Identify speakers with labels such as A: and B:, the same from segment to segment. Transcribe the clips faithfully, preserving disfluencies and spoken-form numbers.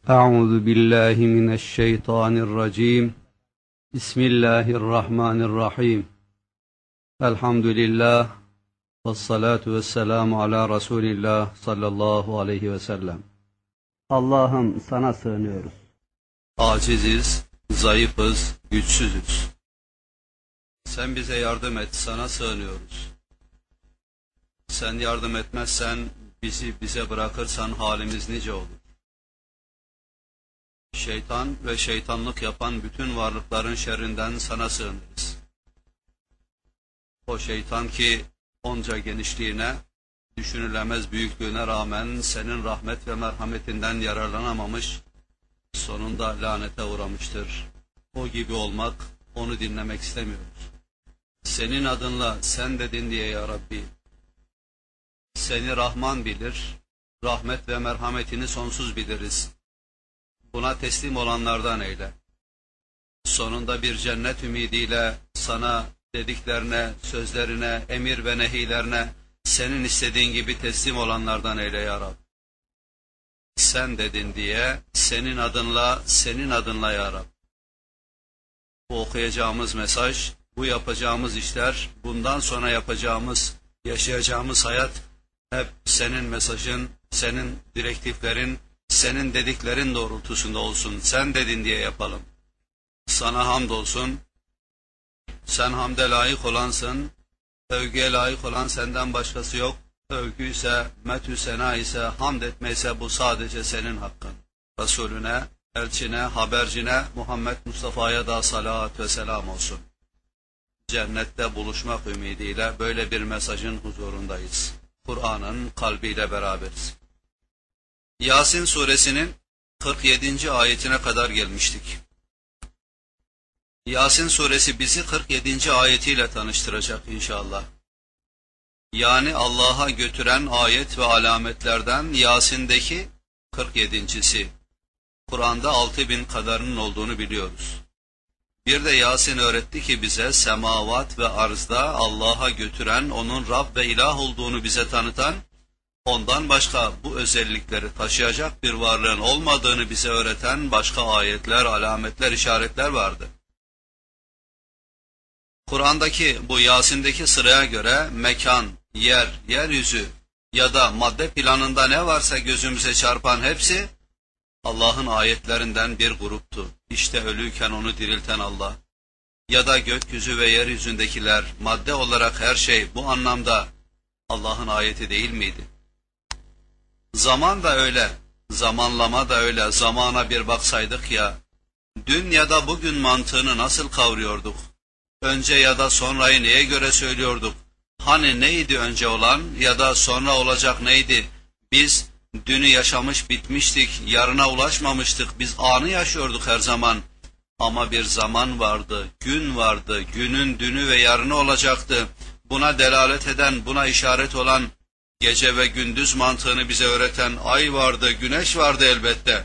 A: أعوذ بالله من الشيطان الرجيم بسم الله الرحمن الرحيم الحمد لله والصلاة والسلام على رسول الله sallallahu aleyhi ve sellem. Allah'ım sana sığınıyoruz. Aciziz, zayıfız, güçsüzüz. Sen bize yardım et, sana sığınıyoruz. Sen yardım etmezsen, bizi bize bırakırsan halimiz nice olur. Şeytan ve şeytanlık yapan bütün varlıkların şerrinden sana sığınırız. O şeytan ki onca genişliğine, düşünülemez büyüklüğüne rağmen senin rahmet ve merhametinden yararlanamamış, sonunda lanete uğramıştır. O gibi olmak, onu dinlemek istemiyoruz. Senin adınla sen dedin diye ya Rabbi, seni Rahman bilir, rahmet ve merhametini sonsuz biliriz. Buna teslim olanlardan eyle. Sonunda bir cennet ümidiyle sana dediklerine, sözlerine, emir ve nehilerine senin istediğin gibi teslim olanlardan eyle ya Rabbi. Sen dedin diye senin adınla, senin adınla ya Rabbi. Bu okuyacağımız mesaj, bu yapacağımız işler, bundan sonra yapacağımız, yaşayacağımız hayat hep senin mesajın, senin direktiflerin, senin dediklerin doğrultusunda olsun. Sen dedin diye yapalım. Sana hamdolsun. Sen hamde layık olansın. Övgüye layık olan senden başkası yok. Övgü ise, methü sena ise, hamd etme ise bu sadece senin hakkın. Resulüne, elçine, habercine, Muhammed Mustafa'ya da salat ve selam olsun. Cennette buluşmak ümidiyle böyle bir mesajın huzurundayız. Kur'an'ın kalbiyle beraberiz. Yasin suresinin kırk yedinci ayetine kadar gelmiştik. Yasin suresi bizi kırk yedinci ayetiyle tanıştıracak inşallah. Yani Allah'a götüren ayet ve alametlerden Yasin'deki kırk yedincisi. Kur'an'da altı bin kadarının olduğunu biliyoruz. Bir de Yasin öğretti ki bize semavat ve arzda Allah'a götüren, onun Rab ve ilah olduğunu bize tanıtan, ondan başka bu özellikleri taşıyacak bir varlığın olmadığını bize öğreten başka ayetler, alametler, işaretler vardı. Kur'an'daki bu Yasin'deki sıraya göre mekan, yer, yeryüzü ya da madde planında ne varsa gözümüze çarpan hepsi Allah'ın ayetlerinden bir gruptu. İşte ölüyken onu dirilten Allah. Ya da gökyüzü ve yeryüzündekiler, madde olarak her şey bu anlamda Allah'ın ayeti değil miydi? Zaman da öyle, zamanlama da öyle. Zamana bir baksaydık ya, dün ya da bugün mantığını nasıl kavruyorduk? Önce ya da sonrayı neye göre söylüyorduk? Hani neydi önce olan ya da sonra olacak neydi? Biz dünü yaşamış bitmiştik, yarına ulaşmamıştık, biz anı yaşıyorduk her zaman. Ama bir zaman vardı, gün vardı, günün dünü ve yarını olacaktı. Buna delalet eden, buna işaret olan, gece ve gündüz mantığını bize öğreten ay vardı, güneş vardı elbette.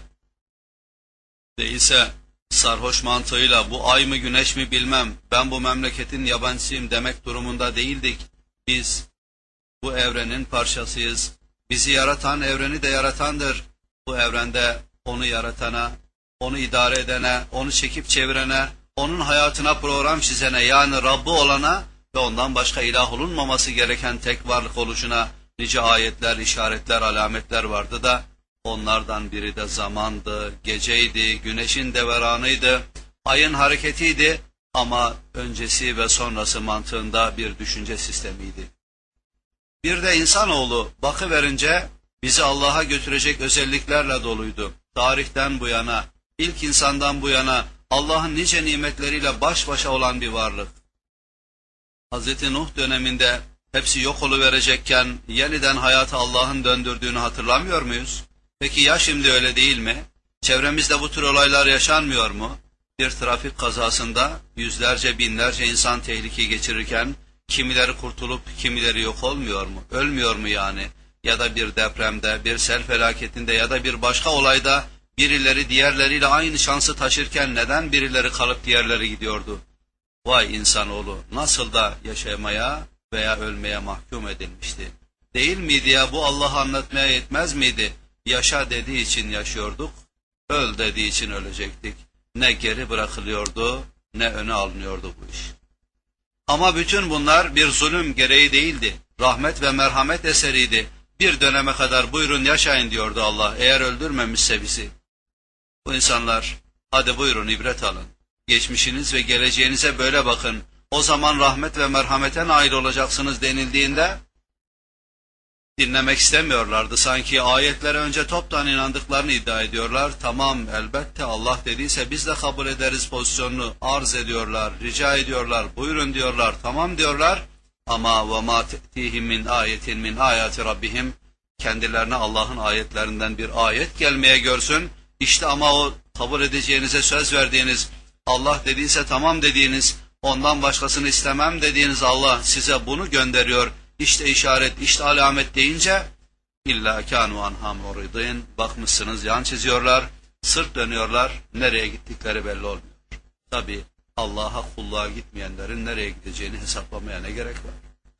A: Değilse sarhoş mantığıyla bu ay mı güneş mi bilmem, ben bu memleketin yabancısıyım demek durumunda değildik. Biz bu evrenin parçasıyız. Bizi yaratan evreni de yaratandır. Bu evrende onu yaratana, onu idare edene, onu çekip çevirene, onun hayatına program çizene, yani Rabbi olana ve ondan başka ilah olunmaması gereken tek varlık oluşuna nice ayetler, işaretler, alametler vardı da onlardan biri de zamandı, geceydi, güneşin deveranıydı, ayın hareketiydi ama öncesi ve sonrası mantığında bir düşünce sistemiydi. Bir de insanoğlu bakıverince bizi Allah'a götürecek özelliklerle doluydu. Tarihten bu yana, ilk insandan bu yana Allah'ın nice nimetleriyle baş başa olan bir varlık. Hazreti Nuh döneminde hepsi yok oluverecekken yeniden hayata Allah'ın döndürdüğünü hatırlamıyor muyuz? Peki ya şimdi öyle değil mi? Çevremizde bu tür olaylar yaşanmıyor mu? Bir trafik kazasında yüzlerce binlerce insan tehlike geçirirken kimileri kurtulup kimileri yok olmuyor mu? Ölmüyor mu yani? Ya da bir depremde, bir sel felaketinde ya da bir başka olayda birileri diğerleriyle aynı şansı taşırken neden birileri kalıp diğerleri gidiyordu? Vay insanoğlu, nasıl da yaşamaya veya ölmeye mahkum edilmişti. Değil miydi ya, bu Allah'ı anlatmaya yetmez miydi? Yaşa dediği için yaşıyorduk, Öl dediği için ölecektik. Ne geri bırakılıyordu, ne öne alınıyordu bu iş. Ama bütün bunlar bir zulüm gereği değildi. Rahmet ve merhamet eseriydi. Bir döneme kadar buyurun yaşayın diyordu Allah, eğer öldürmemişse bizi. Bu insanlar, hadi buyurun ibret alın. Geçmişiniz ve geleceğinize böyle bakın. O zaman rahmet ve merhamete nail olacaksınız denildiğinde dinlemek istemiyorlardı. Sanki ayetlere önce toptan inandıklarını iddia ediyorlar. Tamam, elbette Allah dediyse biz de kabul ederiz pozisyonunu arz ediyorlar, rica ediyorlar, buyurun diyorlar, tamam diyorlar. Ama وَمَا تَأْتِيهِمْ مِنْ آيَةٍ مِنْ آيَاتِ رَبِّهِمْ kendilerine Allah'ın ayetlerinden bir ayet gelmeye görsün. İşte ama o kabul edeceğinize söz verdiğiniz, Allah dediyse tamam dediğiniz, ondan başkasını istemem dediğiniz Allah size bunu gönderiyor. İşte işaret, işte alamet deyince illa kanu anha muridin, bakmışsınız yan çiziyorlar, sırt dönüyorlar, nereye gittikleri belli olmuyor. Tabi Allah'a kulluğa gitmeyenlerin nereye gideceğini hesaplamaya ne gerek var?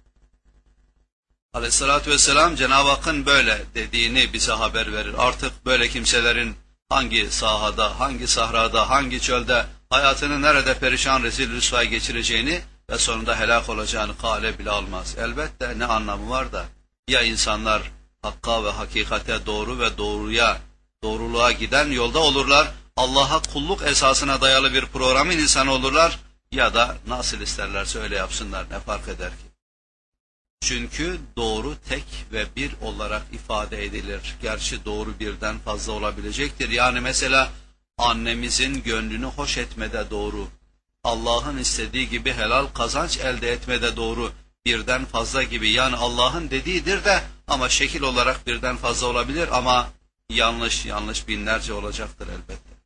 A: Aleyhissalatü vesselam Cenab-ı Hakk'ın böyle dediğini bize haber verir. Artık böyle kimselerin hangi sahada, hangi sahrada, hangi çölde hayatını nerede perişan rezil rüsvay geçireceğini ve sonunda helak olacağını kale bile almaz. Elbette ne anlamı var da ya insanlar hakka ve hakikate doğru ve doğruya, doğruluğa giden yolda olurlar, Allah'a kulluk esasına dayalı bir programın insanı olurlar ya da nasıl isterlerse öyle yapsınlar, ne fark eder ki? Çünkü doğru tek ve bir olarak ifade edilir. Gerçi doğru birden fazla olabilecektir. Yani mesela annemizin gönlünü hoş etmede doğru, Allah'ın istediği gibi helal kazanç elde etmede doğru, birden fazla gibi. Yani Allah'ın dediğidir de ama şekil olarak birden fazla olabilir ama yanlış yanlış binlerce olacaktır elbette.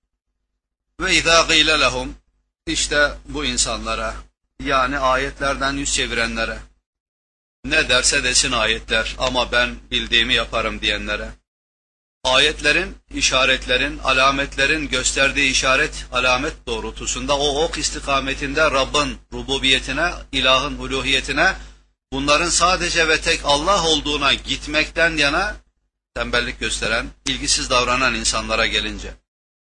A: Ve izâ gîle lehum, işte bu insanlara, yani ayetlerden yüz çevirenlere, ne derse desin ayetler ama ben bildiğimi yaparım diyenlere, ayetlerin, işaretlerin, alametlerin gösterdiği işaret, alamet doğrultusunda o ok istikametinde Rabb'in rububiyetine, ilahın uluhiyetine, bunların sadece ve tek Allah olduğuna gitmekten yana tembellik gösteren, ilgisiz davranan insanlara gelince,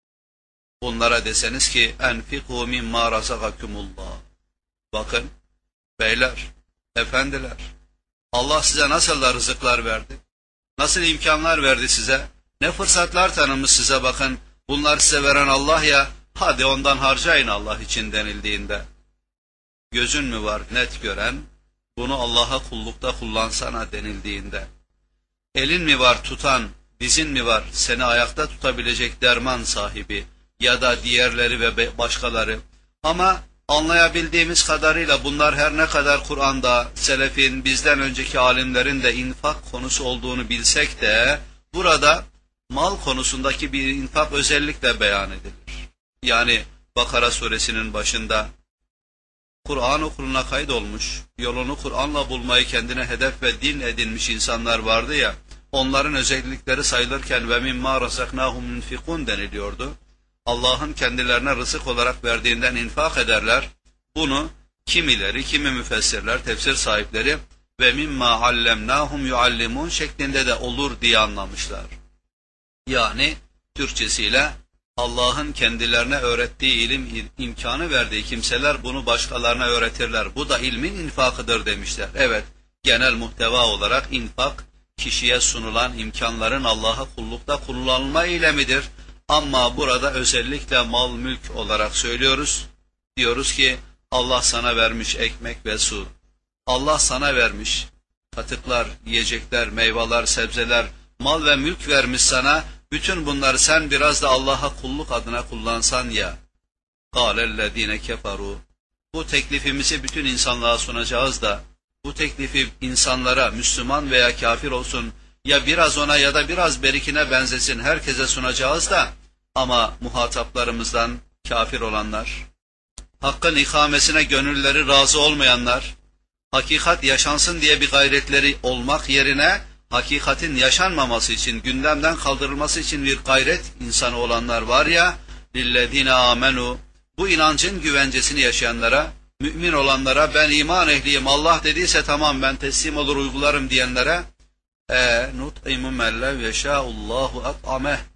A: bunlara deseniz ki enfikû mimmâ razakakumullah. Bakın beyler, efendiler, Allah size nasıl da rızıklar verdi, nasıl imkanlar verdi size, ne fırsatlar tanımış size, bakın bunlar size veren Allah ya, hadi ondan harcayın Allah için denildiğinde, gözün mü var net gören, bunu Allah'a kullukta kullansana denildiğinde, elin mi var tutan, dizin mi var seni ayakta tutabilecek derman sahibi ya da diğerleri ve başkaları, ama anlayabildiğimiz kadarıyla bunlar her ne kadar Kur'an'da selefin, bizden önceki alimlerin de infak konusu olduğunu bilsek de burada mal konusundaki bir infak özellikle beyan edilir. Yani Bakara suresinin başında Kur'an okuluna kaydolmuş, yolunu Kur'an'la bulmayı kendine hedef ve din edinmiş insanlar vardı ya, onların özellikleri sayılırken ve mimma razaknahum yunfikun deniliyordu. Allah'ın kendilerine rızık olarak verdiğinden infak ederler. Bunu kimileri, kimi müfessirler, tefsir sahipleri ve mimma allemnahum yuallimun şeklinde de olur diye anlamışlar. Yani Türkçesiyle Allah'ın kendilerine öğrettiği ilim imkanı verdiği kimseler bunu başkalarına öğretirler. Bu da ilmin infakıdır demişler. Evet, genel muhteva olarak infak, kişiye sunulan imkanların Allah'a kullukta kullanılma eylemidir. Ama burada özellikle mal mülk olarak söylüyoruz. Diyoruz ki Allah sana vermiş ekmek ve su. Allah sana vermiş katıklar, yiyecekler, meyveler, sebzeler, mal ve mülk vermiş sana. Bütün bunları sen biraz da Allah'a kulluk adına kullansan ya. قَالَ kefaru. Bu teklifimizi bütün insanlığa sunacağız da, bu teklifi insanlara, Müslüman veya kafir olsun, ya biraz ona ya da biraz berikine benzesin, herkese sunacağız da, ama muhataplarımızdan kafir olanlar, hakkın ikamesine gönülleri razı olmayanlar, hakikat yaşansın diye bir gayretleri olmak yerine, hakikatin yaşanmaması için, gündemden kaldırılması için bir gayret insanı olanlar var ya, lillezine amenu, bu inancın güvencesini yaşayanlara, mümin olanlara, ben iman ehliyim, Allah dediyse tamam ben teslim olur uygularım diyenlere, e nut'imu men lev yeşâullâhu at'ameh,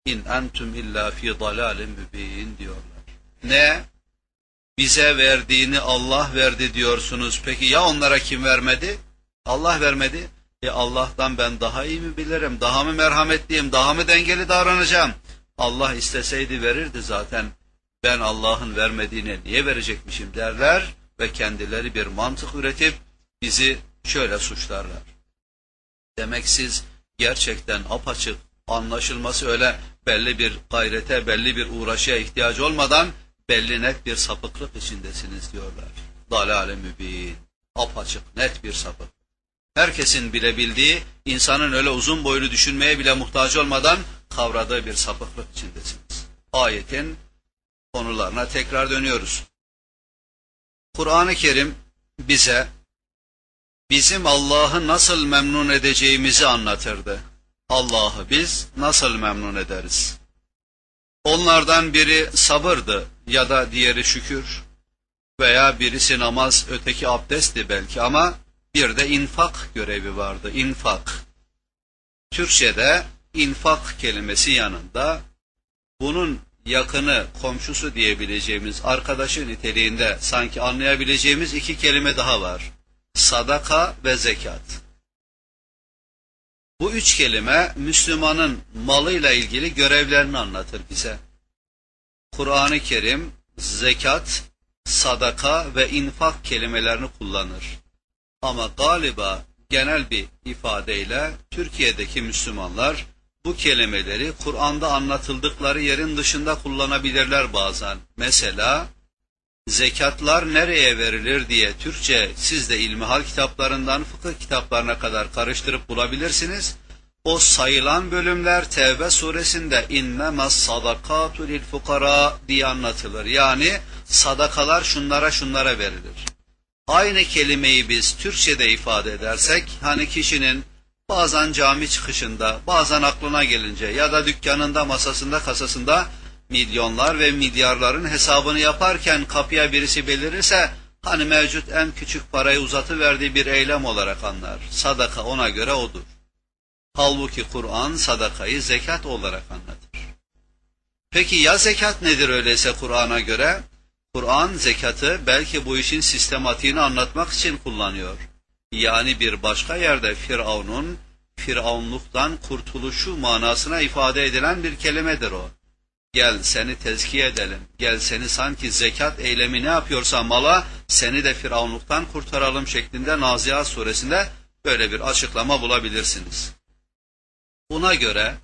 A: İn entum illa fi dalalin mübin diyorlar. Ne? Bize verdiğini Allah verdi diyorsunuz. Peki ya onlara kim vermedi? Allah vermedi. E Allah'tan ben daha iyi mi bilirim? Daha mı merhametliyim? Daha mı dengeli davranacağım? Allah isteseydi verirdi zaten. Ben Allah'ın vermediğine niye verecekmişim derler ve kendileri bir mantık üretip bizi şöyle suçlarlar. Demek siz gerçekten apaçık, anlaşılması öyle belli bir gayrete, belli bir uğraşıya ihtiyacı olmadan belli net bir sapıklık içindesiniz diyorlar. Dalal-i mübin, apaçık, net bir sapık. Herkesin bilebildiği, insanın öyle uzun boylu düşünmeye bile muhtaç olmadan kavradığı bir sapıklık içindesiniz. Ayetin konularına tekrar dönüyoruz. Kur'an-ı Kerim bize bizim Allah'ı nasıl memnun edeceğimizi anlatırdı. Allah'ı biz nasıl memnun ederiz? Onlardan biri sabırdı ya da diğeri şükür veya birisi namaz, öteki abdestti belki ama bir de infak görevi vardı. İnfak. Türkçe'de infak kelimesi yanında bunun yakını, komşusu diyebileceğimiz, arkadaşı niteliğinde sanki anlayabileceğimiz iki kelime daha var. Sadaka ve zekat. Bu üç kelime Müslümanın malıyla ilgili görevlerini anlatır bize. Kur'an-ı Kerim zekat, sadaka ve infak kelimelerini kullanır. Ama galiba genel bir ifadeyle Türkiye'deki Müslümanlar bu kelimeleri Kur'an'da anlatıldıkları yerin dışında kullanabilirler bazen. Mesela zekatlar nereye verilir diye Türkçe siz de ilmihal kitaplarından fıkıh kitaplarına kadar karıştırıp bulabilirsiniz. O sayılan bölümler Tevbe suresinde innemas sadakatu lil fukara diye anlatılır. Yani sadakalar şunlara şunlara verilir. Aynı kelimeyi biz Türkçe'de ifade edersek, hani kişinin bazen cami çıkışında, bazen aklına gelince ya da dükkanında, masasında, kasasında milyonlar ve milyarların hesabını yaparken kapıya birisi belirirse, hani mevcut en küçük parayı uzatıverdiği bir eylem olarak anlar. Sadaka ona göre odur. Halbuki Kur'an sadakayı zekat olarak anlatır. Peki ya zekat nedir öyleyse Kur'an'a göre? Kur'an zekatı belki bu işin sistematiğini anlatmak için kullanıyor. Yani bir başka yerde Firavun'un Firavunluktan kurtuluşu manasına ifade edilen bir kelimedir o. Gel seni tezkiye edelim, gel seni sanki zekat eylemi ne yapıyorsa mala, seni de Firavunluktan kurtaralım şeklinde Nazihat suresinde böyle bir açıklama bulabilirsiniz. Buna göre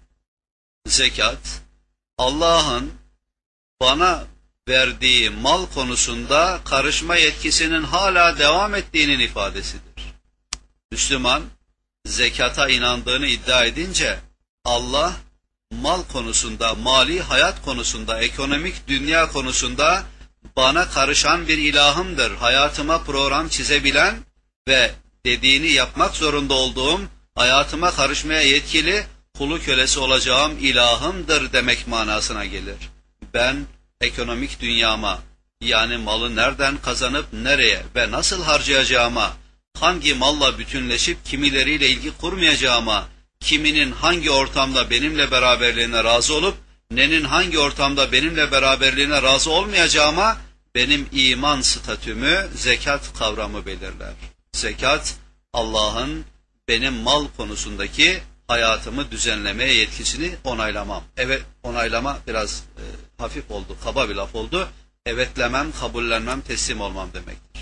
A: zekat, Allah'ın bana verdiği mal konusunda karışma yetkisinin hala devam ettiğinin ifadesidir. Müslüman, zekata inandığını iddia edince, Allah, mal konusunda, mali hayat konusunda, ekonomik dünya konusunda bana karışan bir ilahımdır. Hayatıma program çizebilen ve dediğini yapmak zorunda olduğum, hayatıma karışmaya yetkili, kulu kölesi olacağım ilahımdır demek manasına gelir. Ben ekonomik dünyama, yani malı nereden kazanıp nereye ve nasıl harcayacağıma, hangi malla bütünleşip kimileriyle ilgi kurmayacağıma, kiminin hangi ortamda benimle beraberliğine razı olup, nenin hangi ortamda benimle beraberliğine razı olmayacağıma, benim iman statümü, zekat kavramı belirler. Zekat, Allah'ın benim mal konusundaki hayatımı düzenlemeye yetkisini onaylamam. Evet, onaylama biraz e, hafif oldu, kaba bir laf oldu. Evetlemem, kabullenmem, teslim olmam demektir.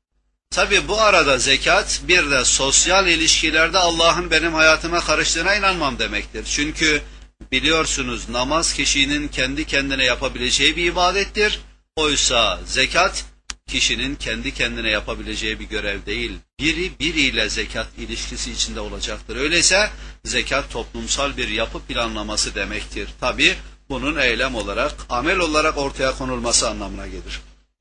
A: Tabi bu arada zekat bir de sosyal ilişkilerde Allah'ın benim hayatıma karıştığına inanmam demektir. Çünkü biliyorsunuz namaz kişinin kendi kendine yapabileceği bir ibadettir. Oysa zekat kişinin kendi kendine yapabileceği bir görev değil. Biri biriyle zekat ilişkisi içinde olacaktır. Öyleyse zekat toplumsal bir yapı planlaması demektir. Tabi bunun eylem olarak, amel olarak ortaya konulması anlamına gelir.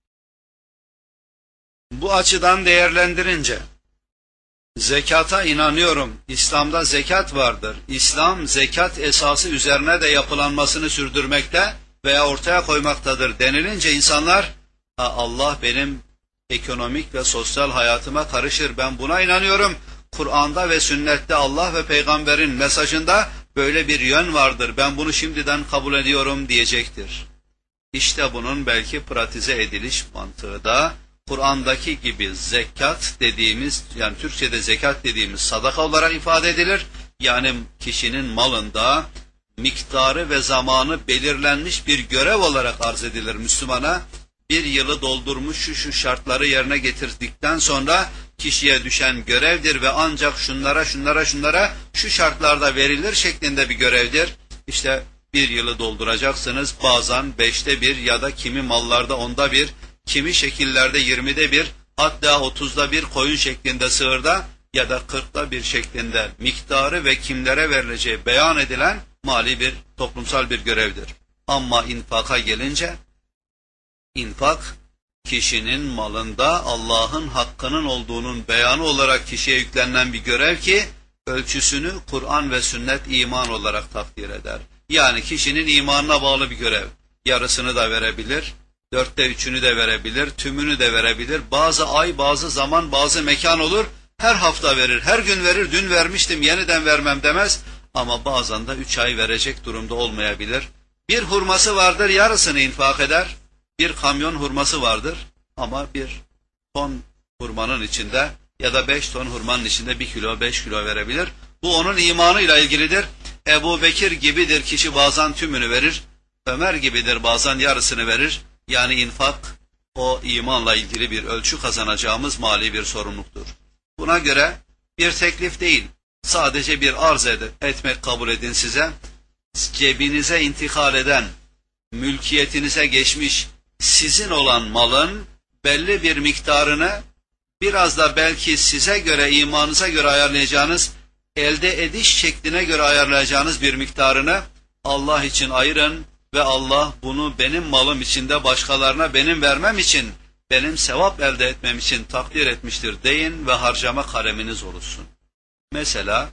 A: Bu açıdan değerlendirince, zekata inanıyorum, İslam'da zekat vardır. İslam zekat esası üzerine de yapılanmasını sürdürmekte veya ortaya koymaktadır denilince insanlar, Allah benim ekonomik ve sosyal hayatıma karışır, ben buna inanıyorum. Kur'an'da ve sünnette Allah ve peygamberin mesajında böyle bir yön vardır, ben bunu şimdiden kabul ediyorum diyecektir. İşte bunun belki pratize ediliş mantığı da Kur'an'daki gibi zekat dediğimiz, yani Türkçe'de zekat dediğimiz sadaka olarak ifade edilir. Yani kişinin malında miktarı ve zamanı belirlenmiş bir görev olarak arz edilir Müslümana. Bir yılı doldurmuş şu şu şartları yerine getirdikten sonra kişiye düşen görevdir ve ancak şunlara şunlara şunlara şu şartlarda verilir şeklinde bir görevdir. İşte bir yılı dolduracaksınız, bazen beşte bir ya da kimi mallarda onda bir, kimi şekillerde yirmide bir, hatta otuzda bir koyun şeklinde sığırda ya da kırkta bir şeklinde miktarı ve kimlere verileceği beyan edilen mali bir toplumsal bir görevdir. Ama infaka gelince, infak kişinin malında Allah'ın hakkının olduğunun beyanı olarak kişiye yüklenen bir görev ki ölçüsünü Kur'an ve sünnet iman olarak takdir eder. Yani kişinin imanına bağlı bir görev. Yarısını da verebilir, dörtte üçünü de verebilir, tümünü de verebilir. Bazı ay, bazı zaman, bazı mekan olur. Her hafta verir, her gün verir, dün vermiştim yeniden vermem demez. Ama bazen de üç ay verecek durumda olmayabilir. Bir hurması vardır, yarısını infak eder. Bir kamyon hurması vardır ama bir ton hurmanın içinde ya da beş ton hurmanın içinde bir kilo, beş kilo verebilir. Bu onun imanıyla ilgilidir. Ebu Bekir gibidir kişi bazen tümünü verir. Ömer gibidir bazen yarısını verir. Yani infak o imanla ilgili bir ölçü kazanacağımız mali bir sorumluluktur. Buna göre bir teklif değil, sadece bir arz ed etmek kabul edin size. Cebinize intikal eden, mülkiyetinize geçmiş, sizin olan malın belli bir miktarını biraz da belki size göre, imanınıza göre ayarlayacağınız, elde ediş şekline göre ayarlayacağınız bir miktarını Allah için ayırın ve Allah bunu benim malım içinde başkalarına benim vermem için, benim sevap elde etmem için takdir etmiştir deyin ve harcama kaleminiz oluşsun. Mesela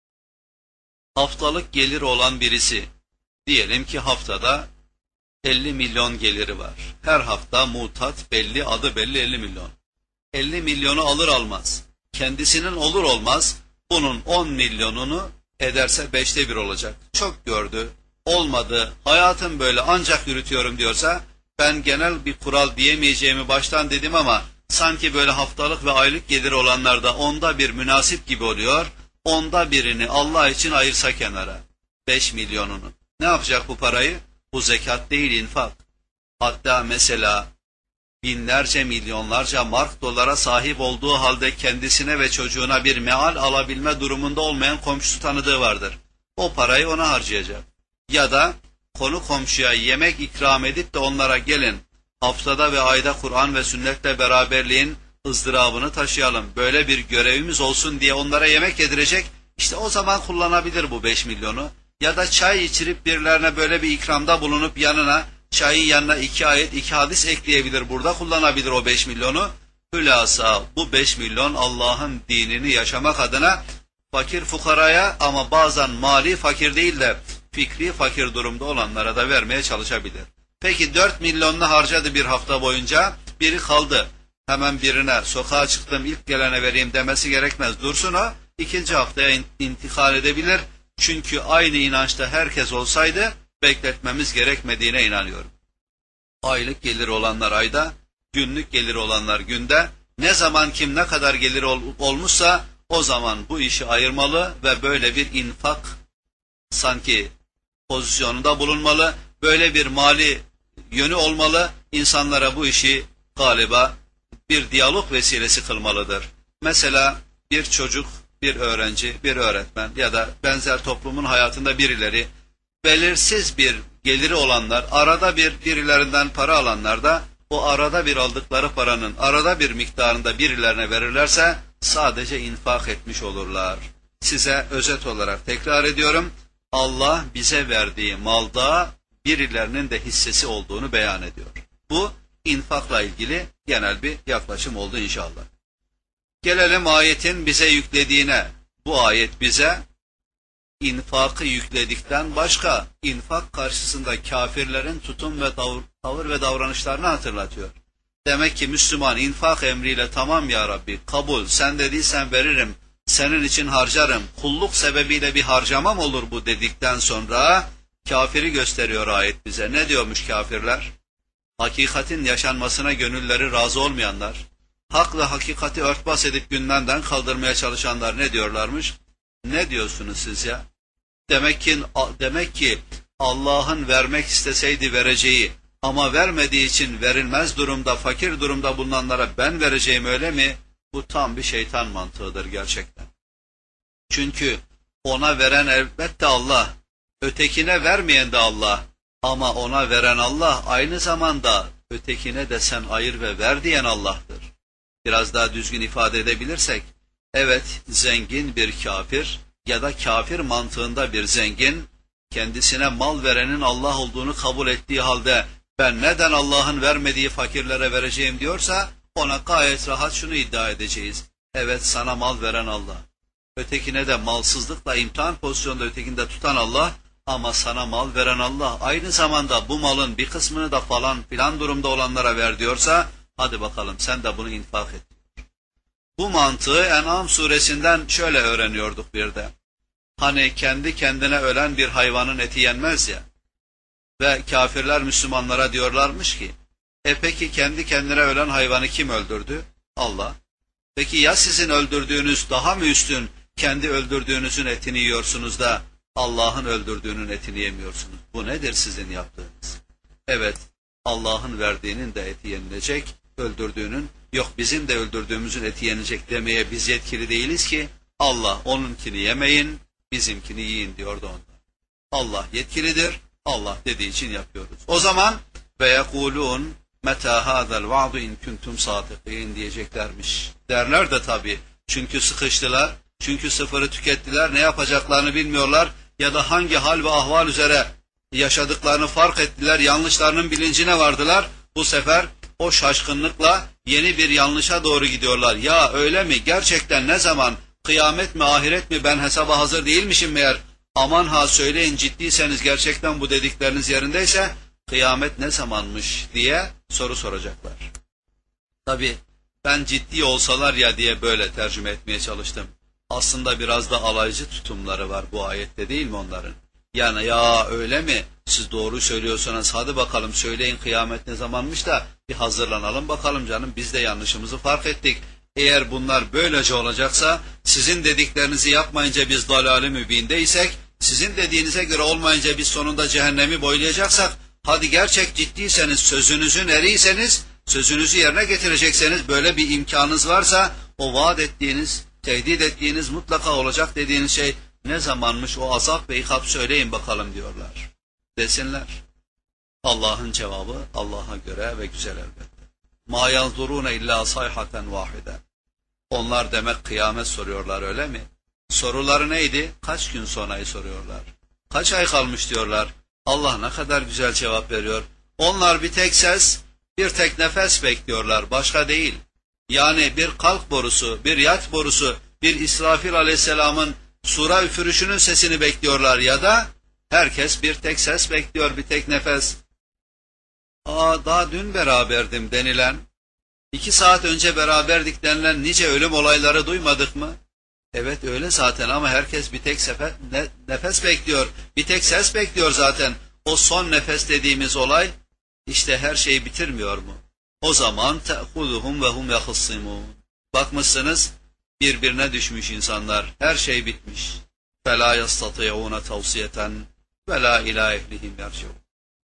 A: haftalık gelir olan birisi, diyelim ki haftada elli milyon geliri var. Her hafta mutat belli, adı belli elli milyon. elli milyonu alır almaz, kendisinin olur olmaz, bunun on milyonunu ederse beşte bir olacak. Çok gördü, olmadı, hayatım böyle ancak yürütüyorum diyorsa, ben genel bir kural diyemeyeceğimi baştan dedim ama sanki böyle haftalık ve aylık geliri olanlarda onda bir münasip gibi oluyor. Onda birini Allah için ayırsa kenara, beş milyonunu. Ne yapacak bu parayı? Bu zekat değil, infak. Hatta mesela binlerce milyonlarca mark dolara sahip olduğu halde kendisine ve çocuğuna bir meal alabilme durumunda olmayan komşusu tanıdığı vardır. O parayı ona harcayacak. Ya da konu komşuya yemek ikram edip de onlara gelin, haftada ve ayda Kur'an ve sünnetle beraberliğin ızdırabını taşıyalım, böyle bir görevimiz olsun diye onlara yemek yedirecek, işte o zaman kullanabilir bu beş milyonu. Ya da çay içirip birilerine böyle bir ikramda bulunup yanına, çayın yanına iki ayet, iki hadis ekleyebilir, burada kullanabilir o beş milyonu. Hülasa bu beş milyon Allah'ın dinini yaşamak adına fakir fukaraya, ama bazen mali fakir değil de fikri fakir durumda olanlara da vermeye çalışabilir. Peki dört milyonunu harcadı bir hafta boyunca, biri kaldı. Hemen birine sokağa çıktım ilk gelene vereyim demesi gerekmez. Dursun o, ikinci haftaya intikal edebilir. Çünkü aynı inançta herkes olsaydı bekletmemiz gerekmediğine inanıyorum. Aylık gelir olanlar ayda, günlük gelir olanlar günde, ne zaman kim ne kadar gelir ol, olmuşsa o zaman bu işi ayırmalı ve böyle bir infak sanki pozisyonunda bulunmalı, böyle bir mali yönü olmalı, insanlara bu işi galiba bir diyalog vesilesi kılmalıdır. Mesela bir çocuk, bir öğrenci, bir öğretmen ya da benzer toplumun hayatında birileri, belirsiz bir geliri olanlar, arada bir birilerinden para alanlar da o arada bir aldıkları paranın arada bir miktarında birilerine verirlerse sadece infak etmiş olurlar. Size özet olarak tekrar ediyorum, Allah bize verdiği malda birilerinin de hissesi olduğunu beyan ediyor. Bu infakla ilgili genel bir yaklaşım oldu inşallah. Gelelim ayetin bize yüklediğine. Bu ayet bize infakı yükledikten başka infak karşısında kafirlerin tutum ve tavır, tavır ve davranışlarını hatırlatıyor. Demek ki Müslüman infak emriyle tamam ya Rabbi kabul, sen dediysen veririm, senin için harcarım. Kulluk sebebiyle bir harcamam olur bu dedikten sonra kafiri gösteriyor ayet bize. Ne diyormuş kafirler? Hakikatin yaşanmasına gönülleri razı olmayanlar, hakla hakikati örtbas edip gündemden kaldırmaya çalışanlar ne diyorlarmış? Ne diyorsunuz siz ya? Demek ki, demek ki Allah'ın vermek isteseydi vereceği ama vermediği için verilmez durumda, fakir durumda bulunanlara ben vereceğim öyle mi? Bu tam bir şeytan mantığıdır gerçekten. Çünkü ona veren elbette Allah, ötekine vermeyen de Allah. Ama ona veren Allah aynı zamanda ötekine de sen ayır ve ver diyen Allah'tır. Biraz daha düzgün ifade edebilirsek, evet zengin bir kafir ya da kafir mantığında bir zengin, kendisine mal verenin Allah olduğunu kabul ettiği halde ben neden Allah'ın vermediği fakirlere vereceğim diyorsa ona gayet rahat şunu iddia edeceğiz. Evet sana mal veren Allah. Ötekine de malsızlıkla imtihan pozisyonda ötekinde tutan Allah. Ama sana mal veren Allah aynı zamanda bu malın bir kısmını da falan filan durumda olanlara ver diyorsa hadi bakalım sen de bunu infak et. Bu mantığı En'am suresinden şöyle öğreniyorduk bir de. Hani kendi kendine ölen bir hayvanın eti yenmez ya. Ve kafirler Müslümanlara diyorlarmış ki e peki kendi kendine ölen hayvanı kim öldürdü? Allah. Peki ya sizin öldürdüğünüz daha mı üstün, kendi öldürdüğünüzün etini yiyorsunuz da Allah'ın öldürdüğünün etini yemiyorsunuz? Bu nedir sizin yaptığınız? Evet, Allah'ın verdiğinin de eti yenilecek, öldürdüğünün, yok bizim de öldürdüğümüzün eti yenecek demeye biz yetkili değiliz ki, Allah onunkini yemeyin, bizimkini yiyin diyordu onda. Allah yetkilidir, Allah dediği için yapıyoruz. O zaman ve yekulun meta hadal va'du in kuntum sadikin diyeceklermiş. Derler de tabii. Çünkü sıkıştılar, çünkü sıfırı tükettiler, ne yapacaklarını bilmiyorlar ya da hangi hal ve ahval üzere yaşadıklarını fark ettiler, yanlışlarının bilincine vardılar. Bu sefer o şaşkınlıkla yeni bir yanlışa doğru gidiyorlar. Ya öyle mi? Gerçekten ne zaman? Kıyamet mi, ahiret mi? Ben hesaba hazır değilmişim meğer. Aman ha söyleyin, ciddiyseniz, gerçekten bu dedikleriniz yerindeyse kıyamet ne zamanmış diye soru soracaklar. Tabii ben ciddi olsalar ya diye böyle tercüme etmeye çalıştım. Aslında biraz da alaycı tutumları var bu ayette, değil mi onların? Yani ya öyle mi? Siz doğru söylüyorsanız hadi bakalım söyleyin kıyamet ne zamanmış da bir hazırlanalım bakalım canım, biz de yanlışımızı fark ettik. Eğer bunlar böylece olacaksa, sizin dediklerinizi yapmayınca biz dalâl-i mübindeysek, sizin dediğinize göre olmayınca biz sonunda cehennemi boylayacaksak, hadi gerçek ciddiyseniz, sözünüzün eriyseniz, sözünüzü yerine getirecekseniz, böyle bir imkanınız varsa, o vaat ettiğiniz, tehdit ettiğiniz, mutlaka olacak dediğiniz şey ne zamanmış, o azap ve ikab söyleyin bakalım diyorlar. Desinler. Allah'ın cevabı Allah'a göre ve güzel elbette. مَا يَنْظُرُونَ اِلَّا صَيْحَةً وَاحِدًا. Onlar demek kıyamet soruyorlar, öyle mi? Soruları neydi? Kaç gün sonrayı soruyorlar. Kaç ay kalmış diyorlar. Allah ne kadar güzel cevap veriyor. Onlar bir tek ses, bir tek nefes bekliyorlar, başka değil. Yani bir kalk borusu, bir yat borusu, bir İsrafil aleyhisselamın sura üfürüşünün sesini bekliyorlar ya da herkes bir tek ses bekliyor, bir tek nefes. Aa, daha dün beraberdim denilen, iki saat önce beraberdik denilen nice ölüm olayları duymadık mı? Evet öyle zaten, ama herkes bir tek sefer, ne, nefes bekliyor, bir tek ses bekliyor zaten. O son nefes dediğimiz olay işte her şeyi bitirmiyor mu? O zaman te'huduhum ve hum yahıssimun. Bakmışsınız birbirine düşmüş insanlar, her şey bitmiş. فَلَا يَسْتَطِعُونَ تَوْسِيَةً وَلَا اِلَى اِهْلِهِمْ يَرْجِعُونَ.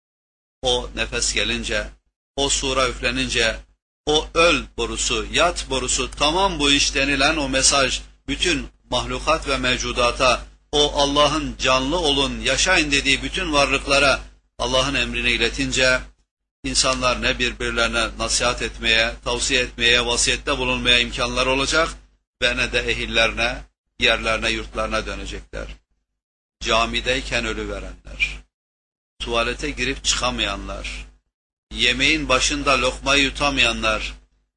A: O nefes gelince, o sura üflenince, o öl borusu, yat borusu, tamam bu iş denilen o mesaj, bütün mahlukat ve mevcudata, o Allah'ın canlı olun, yaşayın dediği bütün varlıklara Allah'ın emrini iletince, insanlar ne birbirlerine nasihat etmeye, tavsiye etmeye, vasiyette bulunmaya imkanlar olacak ve ne de ehillerine, yerlerine, yurtlarına dönecekler. Camideyken ölüverenler, tuvalete girip çıkamayanlar, yemeğin başında lokmayı yutamayanlar,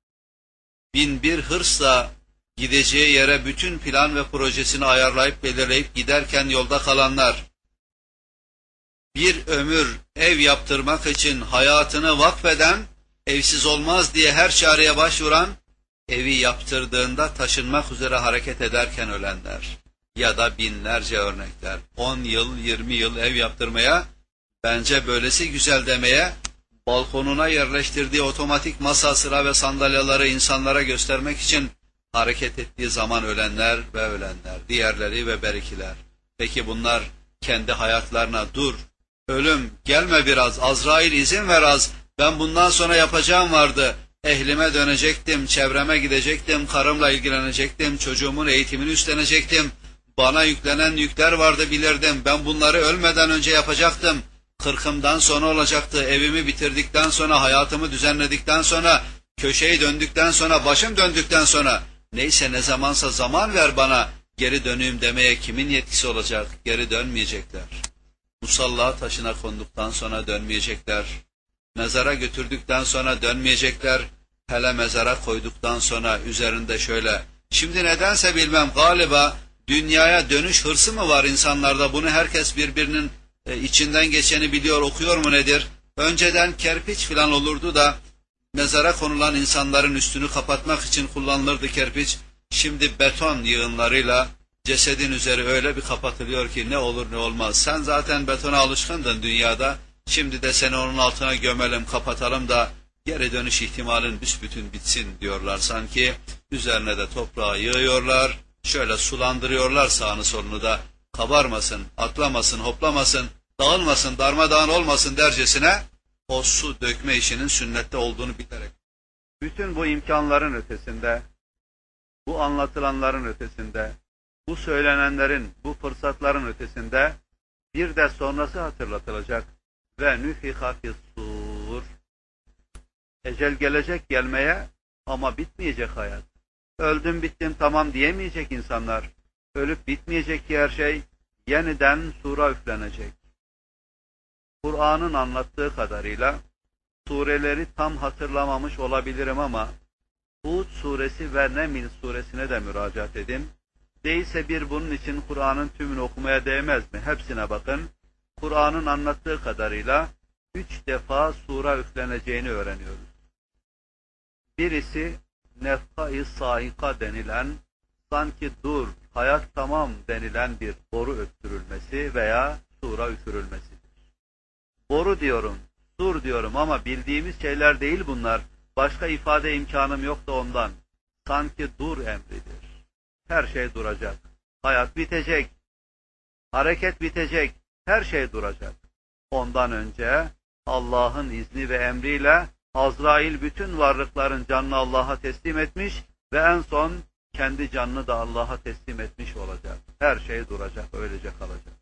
A: bin bir hırsla gideceği yere bütün plan ve projesini ayarlayıp belirleyip giderken yolda kalanlar, bir ömür ev yaptırmak için hayatını vakfeden, evsiz olmaz diye her çareye başvuran, evi yaptırdığında taşınmak üzere hareket ederken ölenler ya da binlerce örnekler. on yıl, yirmi yıl ev yaptırmaya, bence böylesi güzel demeye, balkonuna yerleştirdiği otomatik masa, sıra ve sandalyeleri insanlara göstermek için hareket ettiği zaman ölenler ve ölenler, diğerleri ve berikiler. Peki bunlar kendi hayatlarına dur, ölüm gelme biraz, Azrail izin ver az, ben bundan sonra yapacağım vardı, ehlime dönecektim, çevreme gidecektim, karımla ilgilenecektim, çocuğumun eğitimini üstlenecektim, bana yüklenen yükler vardı bilirdim, ben bunları ölmeden önce yapacaktım, kırkımdan sonra olacaktı, evimi bitirdikten sonra, hayatımı düzenledikten sonra, köşeyi döndükten sonra, başım döndükten sonra, neyse ne zamansa zaman ver bana, geri döneyim demeye kimin yetkisi olacak? Geri dönmeyecekler. Musalla taşına konduktan sonra dönmeyecekler. Mezara götürdükten sonra dönmeyecekler. Hele mezara koyduktan sonra üzerinde şöyle, şimdi nedense bilmem, galiba dünyaya dönüş hırsı mı var insanlarda? Bunu herkes birbirinin e, içinden geçeni biliyor, okuyor mu nedir? Önceden kerpiç filan olurdu da mezara konulan insanların üstünü kapatmak için kullanılırdı kerpiç. Şimdi beton yığınlarıyla cesedin üzeri öyle bir kapatılıyor ki ne olur ne olmaz. Sen zaten betona alışkındın dünyada. Şimdi de seni onun altına gömelim, kapatalım da geri dönüş ihtimalin büsbütün bitsin diyorlar sanki. Üzerine de toprağı yığıyorlar. Şöyle sulandırıyorlar sağını solunu da, kabarmasın, atlamasın, hoplamasın, dağılmasın, darmadağın olmasın dercesine o su dökme işinin sünnette olduğunu bilerek. Bütün bu imkanların ötesinde, bu anlatılanların ötesinde, bu söylenenlerin, bu fırsatların ötesinde bir de sonrası hatırlatılacak. Ve nüfika fis-sur. Ecel gelecek gelmeye ama bitmeyecek hayat. Öldüm bittim tamam diyemeyecek insanlar. Ölüp bitmeyecek ki her şey, yeniden sura üflenecek. Kur'an'ın anlattığı kadarıyla sureleri tam hatırlamamış olabilirim ama Hud suresi ve Neml suresine de müracaat edin. Değilse bir bunun için Kur'an'ın tümünü okumaya değmez mi? Hepsine bakın. Kur'an'ın anlattığı kadarıyla üç defa sura üfleneceğini öğreniyoruz. Birisi nefka-i saika denilen, sanki dur, hayat tamam denilen bir boru öttürülmesi veya sura üfürülmesidir. Boru diyorum, sur diyorum ama bildiğimiz şeyler değil bunlar. Başka ifade imkanım yok da ondan. Sanki dur emridir. Her şey duracak. Hayat bitecek. Hareket bitecek. Her şey duracak. Ondan önce Allah'ın izni ve emriyle Azrail bütün varlıkların canını Allah'a teslim etmiş ve en son kendi canını da Allah'a teslim etmiş olacak. Her şey duracak, öylece kalacak.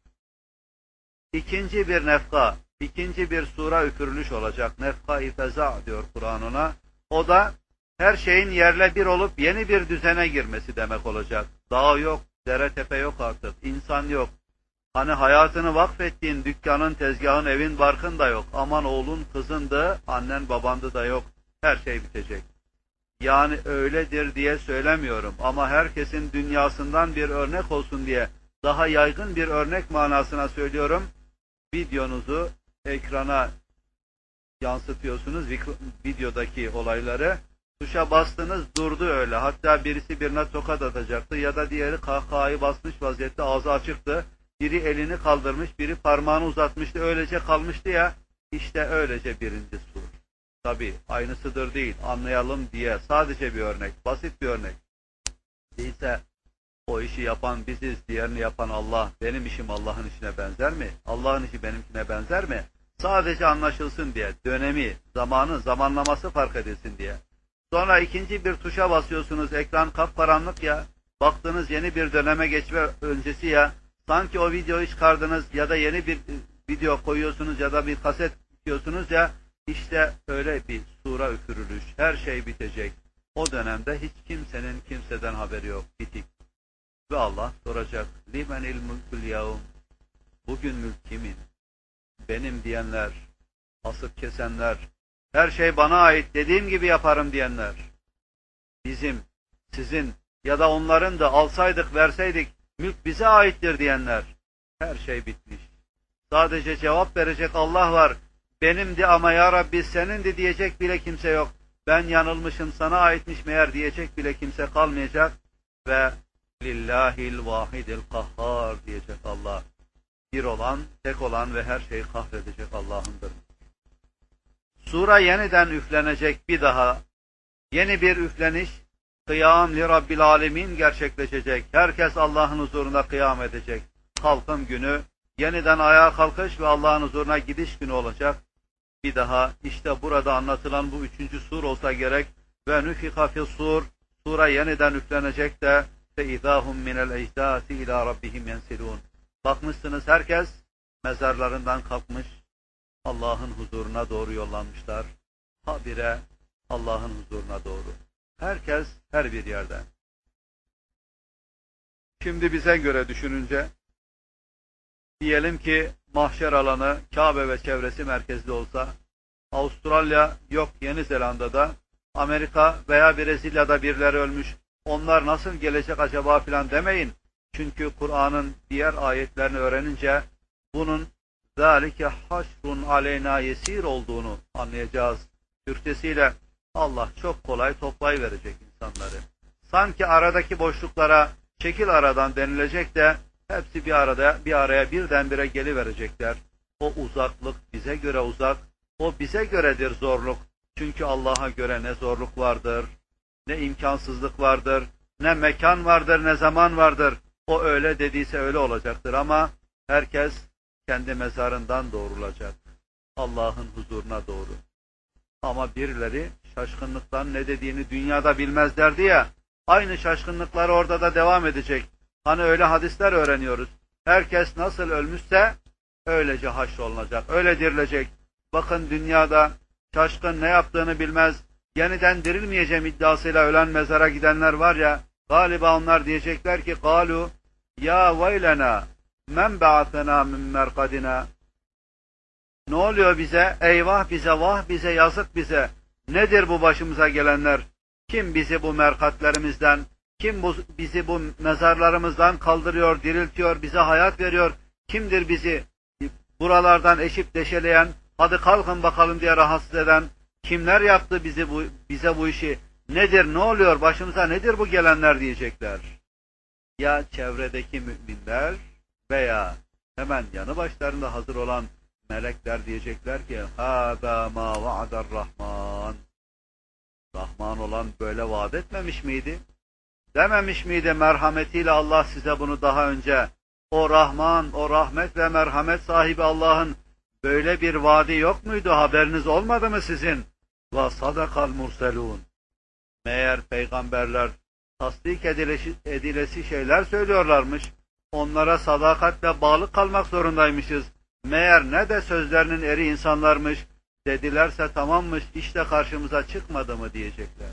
A: İkinci bir nefka, ikinci bir sura üfürülüş olacak. Nefka-i feza diyor Kur'an ona. O da her şeyin yerle bir olup yeni bir düzene girmesi demek olacak. Dağ yok, dere tepe yok artık, insan yok. Hani hayatını vakfettiğin dükkanın, tezgahın, evin, barkın da yok. Aman oğlun, kızındı, annen, babandı da yok. Her şey bitecek. Yani öyledir diye söylemiyorum ama herkesin dünyasından bir örnek olsun diye daha yaygın bir örnek manasına söylüyorum. Videonuzu ekrana yansıtıyorsunuz, videodaki olayları. Tuşa bastınız, durdu öyle. Hatta birisi birine tokat atacaktı ya da diğeri kahkahayı basmış vaziyette, ağzı açıktı. Biri elini kaldırmış, biri parmağını uzatmıştı, öylece kalmıştı ya. İşte öylece birinci sur. Tabi aynısıdır değil, anlayalım diye sadece bir örnek, basit bir örnek. Değilse o işi yapan biziz, diğerini yapan Allah. Benim işim Allah'ın işine benzer mi? Allah'ın işi benimkine benzer mi? Sadece anlaşılsın diye, dönemi, zamanı, zamanlaması fark edilsin diye. Sonra ikinci bir tuşa basıyorsunuz, ekran kapkaranlık ya, baktınız yeni bir döneme geçme öncesi ya, sanki o videoyu çıkardınız ya da yeni bir video koyuyorsunuz ya da bir kaset diyorsunuz ya, işte öyle bir sura üfürülüş, her şey bitecek. O dönemde hiç kimsenin kimseden haberi yok, bitik. Ve Allah soracak, limenil mulkul yevm, bugün mülk kimin? Benim diyenler, asıp kesenler, her şey bana ait, dediğim gibi yaparım diyenler, bizim, sizin ya da onların da alsaydık, verseydik, mülk bize aittir diyenler, her şey bitmiş. Sadece cevap verecek Allah var. Benimdi ama ya Rabbi senindi diyecek bile kimse yok.
B: ben yanılmışım, sana aitmiş meğer diyecek bile kimse kalmayacak ve lillahil vahidil kahhar diyecek Allah. Bir olan, tek olan ve her şeyi kahredecek Allah'ındır. Sura yeniden üflenecek bir daha. Yeni bir üfleniş, kıyam li Rabbil alemin gerçekleşecek. Herkes Allah'ın huzurunda kıyam edecek. Kalkım günü, yeniden ayağa kalkış ve Allah'ın huzuruna gidiş günü olacak. Bir daha işte burada anlatılan bu üçüncü sur olsa gerek ve nüfika fis-sur, sura yeniden üflenecek de fe izahum minel ecdasi ila rabbihim yensilun. Bakmışsınız herkes mezarlarından kalkmış, Allah'ın huzuruna doğru yollanmışlar. Habire Allah'ın huzuruna doğru. Herkes her bir yerden. Şimdi bize göre düşününce, diyelim ki mahşer alanı Kabe ve çevresi merkezli olsa, Avustralya yok Yeni Zelanda'da, Amerika veya Brezilya'da birileri ölmüş, onlar nasıl gelecek acaba filan demeyin. Çünkü Kur'an'ın diğer ayetlerini öğrenince bunun zâlike haşrun aleyna yesir olduğunu anlayacağız. Türkçesiyle Allah çok kolay toplayıverecek insanları. Sanki aradaki boşluklara çekil aradan denilecek de hepsi bir arada bir araya birdenbire geliverecekler. O uzaklık bize göre uzak, o bize göredir zorluk. Çünkü Allah'a göre ne zorluk vardır, ne imkansızlık vardır, ne mekan vardır, ne zaman vardır. O öyle dediyse öyle olacaktır ama herkes kendi mezarından doğrulacak. Allah'ın huzuruna doğru. Ama birileri şaşkınlıktan ne dediğini dünyada bilmezlerdi ya, aynı şaşkınlıkları orada da devam edecek. Hani öyle hadisler öğreniyoruz. Herkes nasıl ölmüşse öylece haşrolunacak, öyle dirilecek. Bakın dünyada şaşkın ne yaptığını bilmez, yeniden dirilmeyeceğim iddiasıyla ölen mezara gidenler var ya, galiba onlar diyecekler ki قَالُوا ya veylena men ba'athena min merkadina. Ne oluyor bize? Eyvah bize, vah bize, yazık bize. Nedir bu başımıza gelenler? Kim bizi bu merkatlerimizden, kim bu, bizi bu mezarlarımızdan kaldırıyor, diriltiyor, bize hayat veriyor? Kimdir bizi buralardan eşip deşeleyen, hadi kalkın bakalım diye rahatsız eden? Kimler yaptı bizi bu, bize bu işi? Nedir, ne oluyor, başımıza nedir bu gelenler diyecekler. Ya çevredeki müminler veya hemen yanı başlarında hazır olan melekler diyecekler ki hâdâ mâ va'adar rahman. Rahman olan böyle vaat etmemiş miydi? Dememiş miydi merhametiyle Allah size bunu daha önce? O Rahman, o rahmet ve merhamet sahibi Allah'ın böyle bir vaadi yok muydu? Haberiniz olmadı mı sizin? Ve sadakal murselûn. Meğer peygamberler tasdik edilesi, edilesi şeyler söylüyorlarmış. Onlara sadakatle bağlı kalmak zorundaymışız. Meğer ne de sözlerinin eri insanlarmış. Dedilerse tamammış, işte karşımıza çıkmadı mı diyecekler.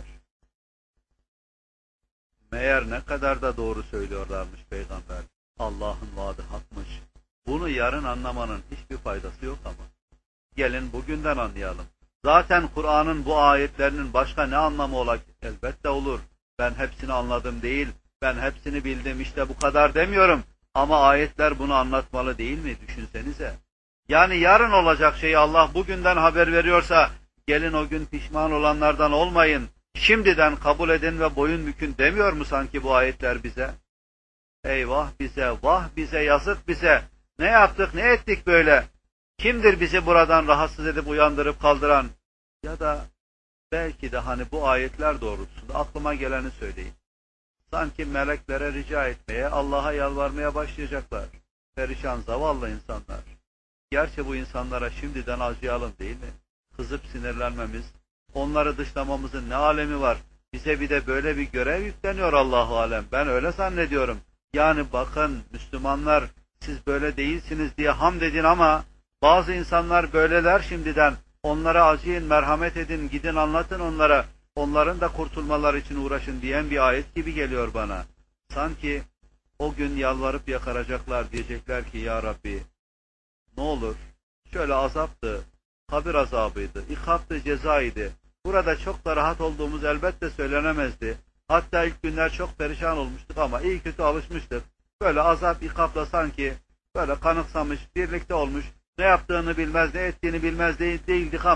B: Meğer ne kadar da doğru söylüyorlarmış peygamber. Allah'ın vaadi hakmış. Bunu yarın anlamanın hiçbir faydası yok ama. Gelin bugünden anlayalım. Zaten Kur'an'ın bu ayetlerinin başka ne anlamı olacak? Elbette olur. Ben hepsini anladım değil, ben hepsini bildim işte bu kadar demiyorum. Ama ayetler bunu anlatmalı değil mi? Düşünsenize. Yani yarın olacak şeyi Allah bugünden haber veriyorsa, gelin o gün pişman olanlardan olmayın, şimdiden kabul edin ve boyun bükün demiyor mu sanki bu ayetler bize? Eyvah bize, vah bize, yazık bize. Ne yaptık, ne ettik böyle? Kimdir bizi buradan rahatsız edip uyandırıp kaldıran? Ya da belki de hani bu ayetler doğrultusunda aklıma geleni söyleyeyim. Sanki meleklere rica etmeye, Allah'a yalvarmaya başlayacaklar. Perişan, zavallı insanlar. Gerçi bu insanlara şimdiden acıyalım değil mi? Kızıp sinirlenmemiz, onları dışlamamızın ne alemi var? Bize bir de böyle bir görev yükleniyor Allahu alem. Ben öyle zannediyorum. Yani bakın Müslümanlar, siz böyle değilsiniz diye hamd edin ama bazı insanlar böyleler şimdiden. Onlara acıyın, merhamet edin, gidin anlatın onlara. Onların da kurtulmaları için uğraşın diyen bir ayet gibi geliyor bana. Sanki o gün yalvarıp yakaracaklar, diyecekler ki ya Rabbi ne olur şöyle azaptı, kabir azabıydı, ikaptı, cezaydı. Burada çok da rahat olduğumuz elbette söylenemezdi. Hatta ilk günler çok perişan olmuştuk ama iyi kötü alışmıştık. Böyle azap, ikapla sanki böyle kanıksamış, birlikte olmuş, ne yaptığını bilmez, ne ettiğini bilmez değildik ama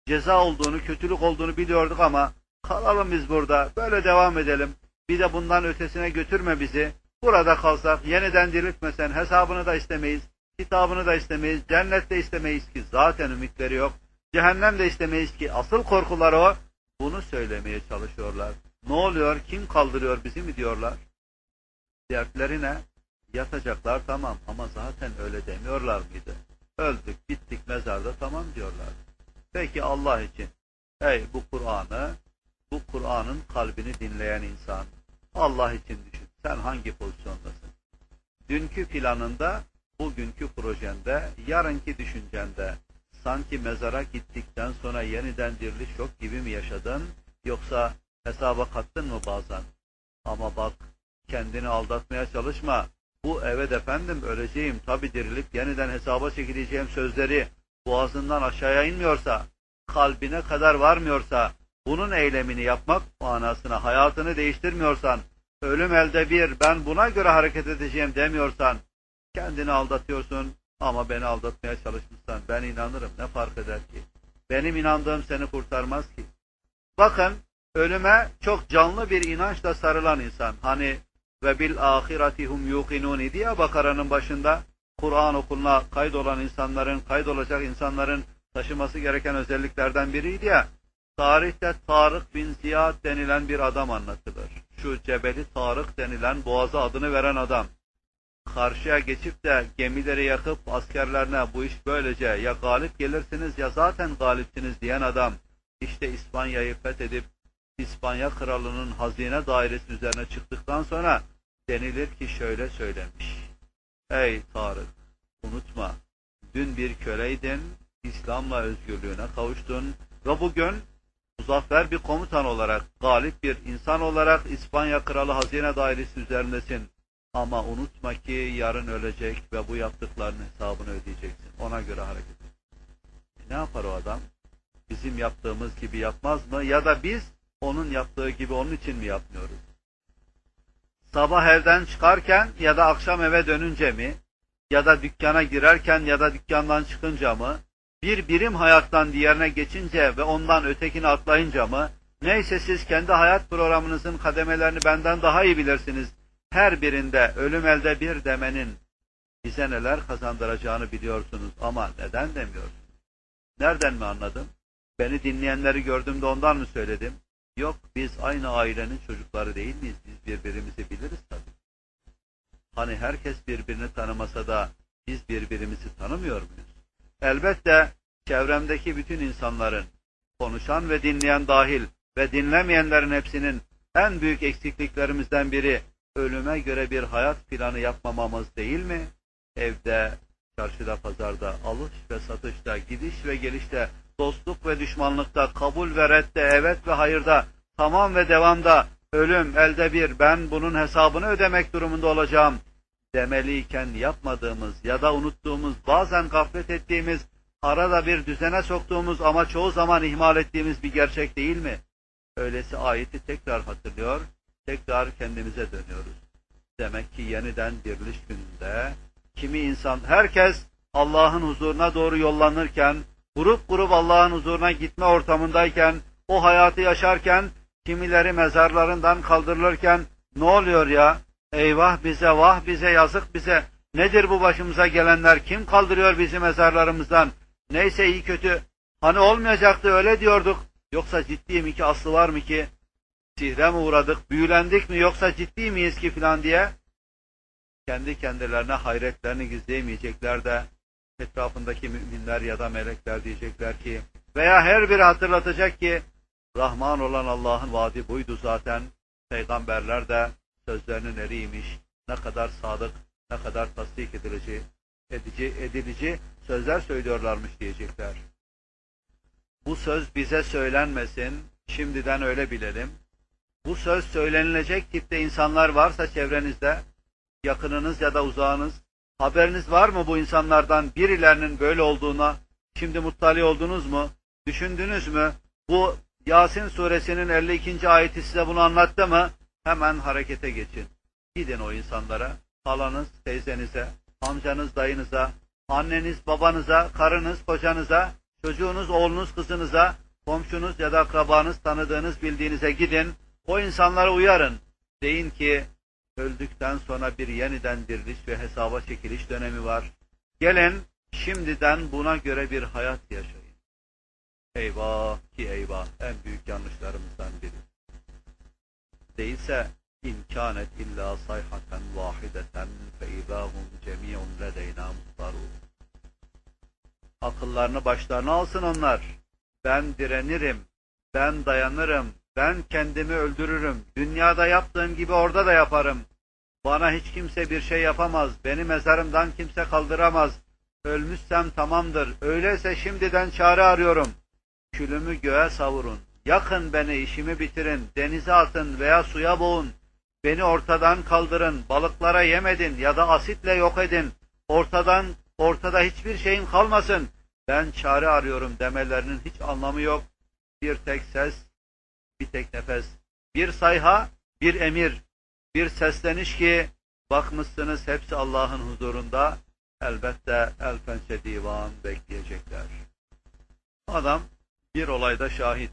B: ceza olduğunu, kötülük olduğunu biliyorduk ama kalalım biz burada, böyle devam edelim. Bir de bundan ötesine götürme bizi. Burada kalsak, yeniden diriltmesen hesabını da istemeyiz, kitabını da istemeyiz, cennet de istemeyiz ki zaten ümitleri yok. Cehennem de istemeyiz ki asıl korkuları o. Bunu söylemeye çalışıyorlar. Ne oluyor, kim kaldırıyor bizi mi diyorlar. Dertleri ne? Yatacaklar tamam ama zaten öyle demiyorlar mıydı? Öldük, bittik mezarda tamam diyorlar. Peki Allah için, hey bu Kur'an'ı, bu Kur'an'ın kalbini dinleyen insan, Allah için düşün, sen hangi pozisyondasın? Dünkü planında, bugünkü projende, yarınki düşüncende, sanki mezara gittikten sonra yeniden diriliş yok gibi mi yaşadın? Yoksa hesaba kattın mı bazen? Ama bak, kendini aldatmaya çalışma. Bu evet efendim öleceğim, tabi dirilip yeniden hesaba çekileceğim sözleri boğazından aşağıya inmiyorsa, kalbine kadar varmıyorsa, bunun eylemini yapmak manasına hayatını değiştirmiyorsan, ölüm elde bir, ben buna göre hareket edeceğim demiyorsan, kendini aldatıyorsun ama beni aldatmaya çalışmışsan ben inanırım, ne fark eder ki? Benim inandığım seni kurtarmaz ki. Bakın, ölüme çok canlı bir inançla sarılan insan, hani ve bil ahiretihum yuqinun idi ya Bakara'nın başında, Kur'an okuluna kaydolan insanların, kaydolacak insanların taşıması gereken özelliklerden biriydi ya, tarihte Tarık bin Ziyad denilen bir adam anlatılır. Şu Cebeli Tarık denilen boğaza adını veren adam. Karşıya geçip de gemileri yakıp askerlerine bu iş böylece ya galip gelirsiniz ya zaten galipsiniz diyen adam. İşte İspanya'yı fethedip İspanya kralının hazine dairesi üzerine çıktıktan sonra denilir ki şöyle söylemiş. Ey Tarık, unutma, dün bir köleydin, İslam'la özgürlüğüne kavuştun ve bugün muzaffer bir komutan olarak, galip bir insan olarak İspanya kralı hazine dairesi üzerindesin. Ama unutma ki yarın ölecek ve bu yaptıklarının hesabını ödeyeceksin. Ona göre hareket et. E ne yapar o adam? Bizim yaptığımız gibi yapmaz mı? Ya da biz onun yaptığı gibi onun için mi yapmıyoruz? Sabah evden çıkarken ya da akşam eve dönünce mi? Ya da dükkana girerken ya da dükkandan çıkınca mı? Bir birim hayattan diğerine geçince ve ondan ötekini atlayınca mı? Neyse siz kendi hayat programınızın kademelerini benden daha iyi bilirsiniz. Her birinde ölüm elde bir demenin bize neler kazandıracağını biliyorsunuz ama neden demiyorsunuz? Nereden mi anladım? Beni dinleyenleri gördüğümde ondan mı söyledim? Yok, biz aynı ailenin çocukları değil miyiz? Biz birbirimizi biliriz tabii. Hani herkes birbirini tanımasa da biz birbirimizi tanımıyor muyuz? Elbette çevremdeki bütün insanların, konuşan ve dinleyen dahil ve dinlemeyenlerin hepsinin en büyük eksikliklerimizden biri ölüme göre bir hayat planı yapmamamız değil mi? Evde, çarşıda, pazarda, alış ve satışta, gidiş ve gelişte, dostluk ve düşmanlıkta, kabul ve redde, evet ve hayırda, tamam ve devamda, ölüm elde bir, ben bunun hesabını ödemek durumunda olacağım demeliyken yapmadığımız ya da unuttuğumuz, bazen gaflet ettiğimiz, arada bir düzene soktuğumuz ama çoğu zaman ihmal ettiğimiz bir gerçek değil mi? Öylesi ayeti tekrar hatırlıyor, tekrar kendimize dönüyoruz. Demek ki yeniden diriliş gününde kimi insan, herkes Allah'ın huzuruna doğru yollanırken, grup grup Allah'ın huzuruna gitme ortamındayken, o hayatı yaşarken, kimileri mezarlarından kaldırılırken, ne oluyor ya? Eyvah bize, vah bize, yazık bize. Nedir bu başımıza gelenler? Kim kaldırıyor bizi mezarlarımızdan? Neyse iyi kötü. Hani olmayacaktı öyle diyorduk. Yoksa ciddi mi ki, aslı var mı ki? Sihre mi uğradık, büyülendik mi, yoksa ciddi miyiz ki filan diye? Kendi kendilerine hayretlerini gizleyemeyecekler de etrafındaki müminler ya da melekler diyecekler ki, veya her biri hatırlatacak ki Rahman olan Allah'ın vaadi buydu zaten. Peygamberler de sözlerinin eriymiş. Ne kadar sadık, ne kadar tasdik edilici, edici, edilici sözler söylüyorlarmış diyecekler. Bu söz bize söylenmesin, şimdiden öyle bilelim. Bu söz söylenilecek tipte insanlar varsa çevrenizde, yakınınız ya da uzağınız, haberiniz var mı bu insanlardan birilerinin böyle olduğuna? Şimdi muttali oldunuz mu? Düşündünüz mü? Bu Yasin suresinin elli ikinci ayeti size bunu anlattı mı? Hemen harekete geçin. Gidin o insanlara, halanız, teyzenize, amcanız, dayınıza, anneniz, babanıza, karınız, kocanıza, çocuğunuz, oğlunuz, kızınıza, komşunuz ya da akrabanız, tanıdığınız, bildiğinize gidin. O insanlara uyarın. Deyin ki öldükten sonra bir yeniden diriliş ve hesaba çekiliş dönemi var. Gelin şimdiden buna göre bir hayat yaşayın. Eyvah ki eyvah, en büyük yanlışlarımızdan biri. Değilse imkanet illa sayhaten vahideten fe izahum cemi'un ledeyna muhtarun. Akıllarını başlarına alsın onlar. Ben direnirim, ben dayanırım, ben kendimi öldürürüm. Dünyada yaptığım gibi orada da yaparım. Bana hiç kimse bir şey yapamaz, beni mezarımdan kimse kaldıramaz. Ölmüşsem tamamdır, öyleyse şimdiden çare arıyorum. Külümü göğe savurun, yakın beni, işimi bitirin, denize atın veya suya boğun. Beni ortadan kaldırın, balıklara yem edin ya da asitle yok edin. Ortadan, ortada hiçbir şeyin kalmasın. Ben çare arıyorum demelerinin hiç anlamı yok. Bir tek ses, bir tek nefes, bir sayha, bir emir, bir sesleniş ki bakmışsınız hepsi Allah'ın huzurunda elbette el pençe divan bekleyecekler. Adam bir olayda şahit.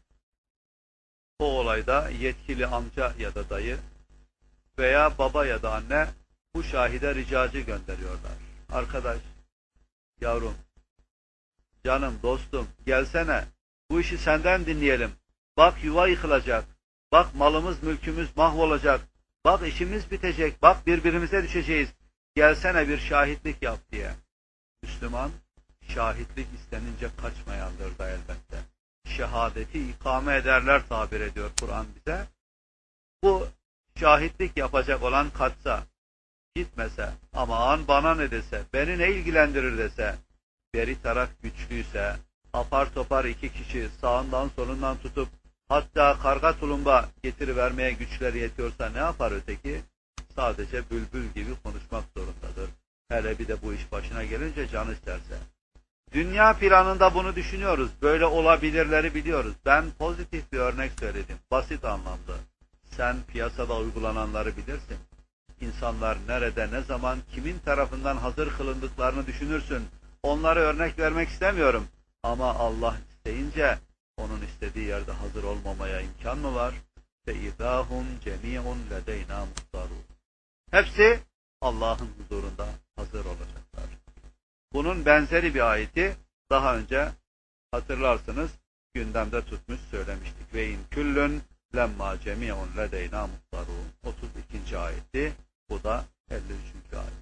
B: O olayda yetkili amca ya da dayı veya baba ya da anne bu şahide ricacı gönderiyorlar. Arkadaş, yavrum, canım, dostum, gelsene, bu işi senden dinleyelim. Bak yuva yıkılacak, bak malımız, mülkümüz mahvolacak, bak işimiz bitecek, bak birbirimize düşeceğiz. Gelsene bir şahitlik yap diye. Müslüman, şahitlik istenince kaçmayandır da elbette. Şehadeti ikame ederler tabir ediyor Kur'an bize. Bu şahitlik yapacak olan kaçsa, gitmese, aman bana ne dese, beni ne ilgilendirir dese, beri taraf güçlüyse, apar topar iki kişi sağından solundan tutup, hatta karga tulumba getirivermeye güçleri yetiyorsa ne yapar öteki? Sadece bülbül gibi konuşmak zorundadır. Hele bir de bu iş başına gelince canı isterse. Dünya planında bunu düşünüyoruz. Böyle olabilirleri biliyoruz. Ben pozitif bir örnek söyledim. Basit anlamda. Sen piyasada uygulananları bilirsin. İnsanlar nerede, ne zaman, kimin tarafından hazır kılındıklarını düşünürsün. Onlara örnek vermek istemiyorum. Ama Allah isteyince onun istediği yerde hazır olmamaya imkan mı var? فَاِذَا هُمْ جَمِيعٌ لَدَيْنَا مُحْتَرُونَ. Hepsi Allah'ın huzurunda hazır olacaklar. Bunun benzeri bir ayeti daha önce hatırlarsınız gündemde tutmuş söylemiştik. Ve in küllün lemma cemi'un ledeyna muhtarun. otuz ikinci ayeti, bu da elli üçüncü ayet.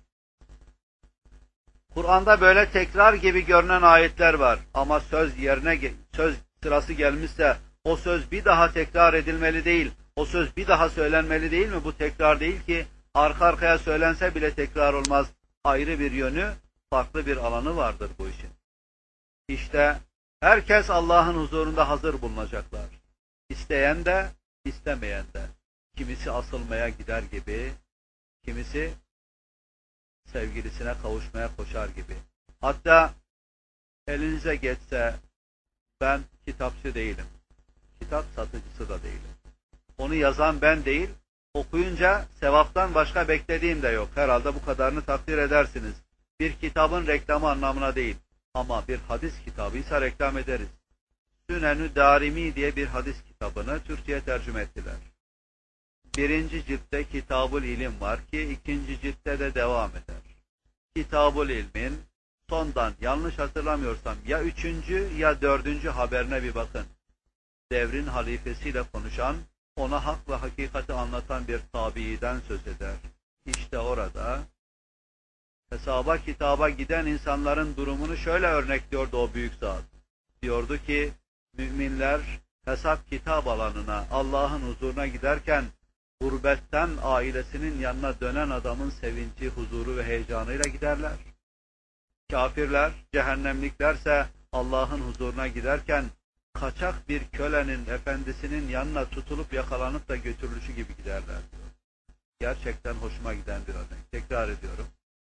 B: Kur'an'da böyle tekrar gibi görünen ayetler var ama söz yerine söz sırası gelmişse o söz bir daha tekrar edilmeli değil. O söz bir daha söylenmeli değil mi? Bu tekrar değil ki, arka arkaya söylense bile tekrar olmaz. Ayrı bir yönü, farklı bir alanı vardır bu işin. İşte herkes Allah'ın huzurunda hazır bulunacaklar. İsteyen de, istemeyen de. Kimisi asılmaya gider gibi, kimisi sevgilisine kavuşmaya koşar gibi. Hatta elinize geçse, ben kitapçı değilim, kitap satıcısı da değilim. Onu yazan ben değil, okuyunca sevaptan başka beklediğim de yok. Herhalde bu kadarını takdir edersiniz. Bir kitabın reklamı anlamına değil. Ama bir hadis kitabıysa reklam ederiz. Sünenü Darimi diye bir hadis kitabını Türkçe'ye tercüme ettiler. Birinci ciltte Kitabul İlim var ki ikinci ciltte de devam eder. Kitabul İlmin sondan, yanlış hatırlamıyorsam, ya üçüncü ya dördüncü haberine bir bakın. Devrin halifesiyle konuşan, ona hak ve hakikati anlatan bir tabiiden söz eder. İşte orada hesaba kitaba giden insanların durumunu şöyle örnekliyordu o büyük zat. Diyordu ki, müminler hesap kitap alanına, Allah'ın huzuruna giderken, gurbetten ailesinin yanına dönen adamın sevinci, huzuru ve heyecanıyla giderler. Kafirler, cehennemliklerse Allah'ın huzuruna giderken, kaçak bir kölenin efendisinin yanına tutulup yakalanıp da götürülüşü gibi giderler diyor. Gerçekten hoşuma giden bir örnek. Tekrar ediyorum.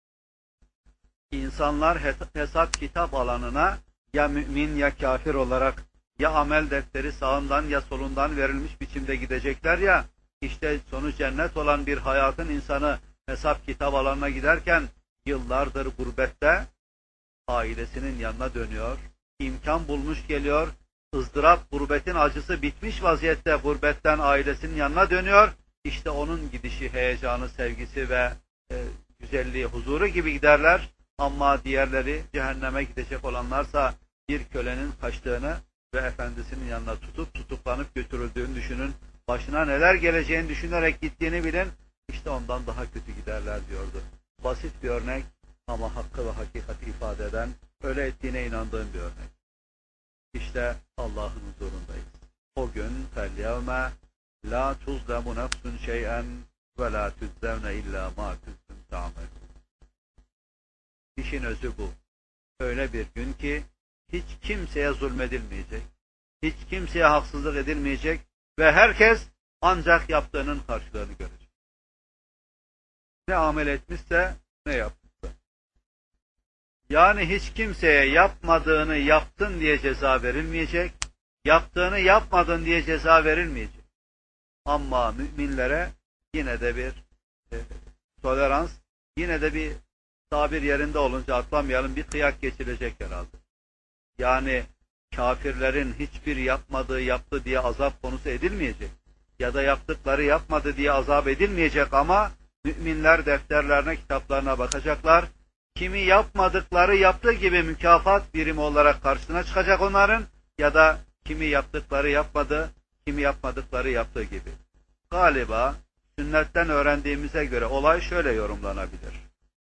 B: İnsanlar hesap kitap alanına ya mümin ya kafir olarak, ya amel defteri sağından ya solundan verilmiş biçimde gidecekler ya, işte sonu cennet olan bir hayatın insanı hesap kitap alanına giderken yıllardır gurbette ailesinin yanına dönüyor, imkan bulmuş geliyor, ızdırap, gurbetin acısı bitmiş vaziyette gurbetten ailesinin yanına dönüyor. İşte onun gidişi, heyecanı, sevgisi ve e, güzelliği, huzuru gibi giderler. Ama diğerleri, cehenneme gidecek olanlarsa bir kölenin kaçtığını ve efendisinin yanına tutup tutuklanıp götürüldüğünü düşünün. Başına neler geleceğini düşünerek gittiğini bilin. İşte ondan daha kötü giderler diyordu. Basit bir örnek ama hakkı ve hakikati ifade eden, öyle ettiğine inandığım bir örnek. İşte Allah'ın huzurundayız. O gün فَالْيَوْمَ لَا تُظْلَمُ نَفْسٌ شَيْئًا وَلَا تُزَّوْنَ اِلَّا مَا كُنْتُمْ تَعْمَلُونَ. İşin özü bu. Öyle bir gün ki hiç kimseye zulmedilmeyecek, hiç kimseye haksızlık edilmeyecek ve herkes ancak yaptığının karşılığını görecek. Ne amel etmişse, ne yapmışsa. Yani hiç kimseye yapmadığını yaptın diye ceza verilmeyecek, yaptığını yapmadın diye ceza verilmeyecek. Ama müminlere yine de bir e, tolerans, yine de bir tabir yerinde olunca atlamayalım, bir kıyak geçilecek herhalde. Yani kafirlerin hiçbir yapmadığı yaptı diye azap konusu edilmeyecek. Ya da yaptıkları yapmadı diye azap edilmeyecek ama müminler defterlerine, kitaplarına bakacaklar. Kimi yapmadıkları yaptığı gibi mükafat birimi olarak karşısına çıkacak onların, ya da kimi yaptıkları yapmadı, kimi yapmadıkları yaptığı gibi. Galiba sünnetten öğrendiğimize göre olay şöyle yorumlanabilir.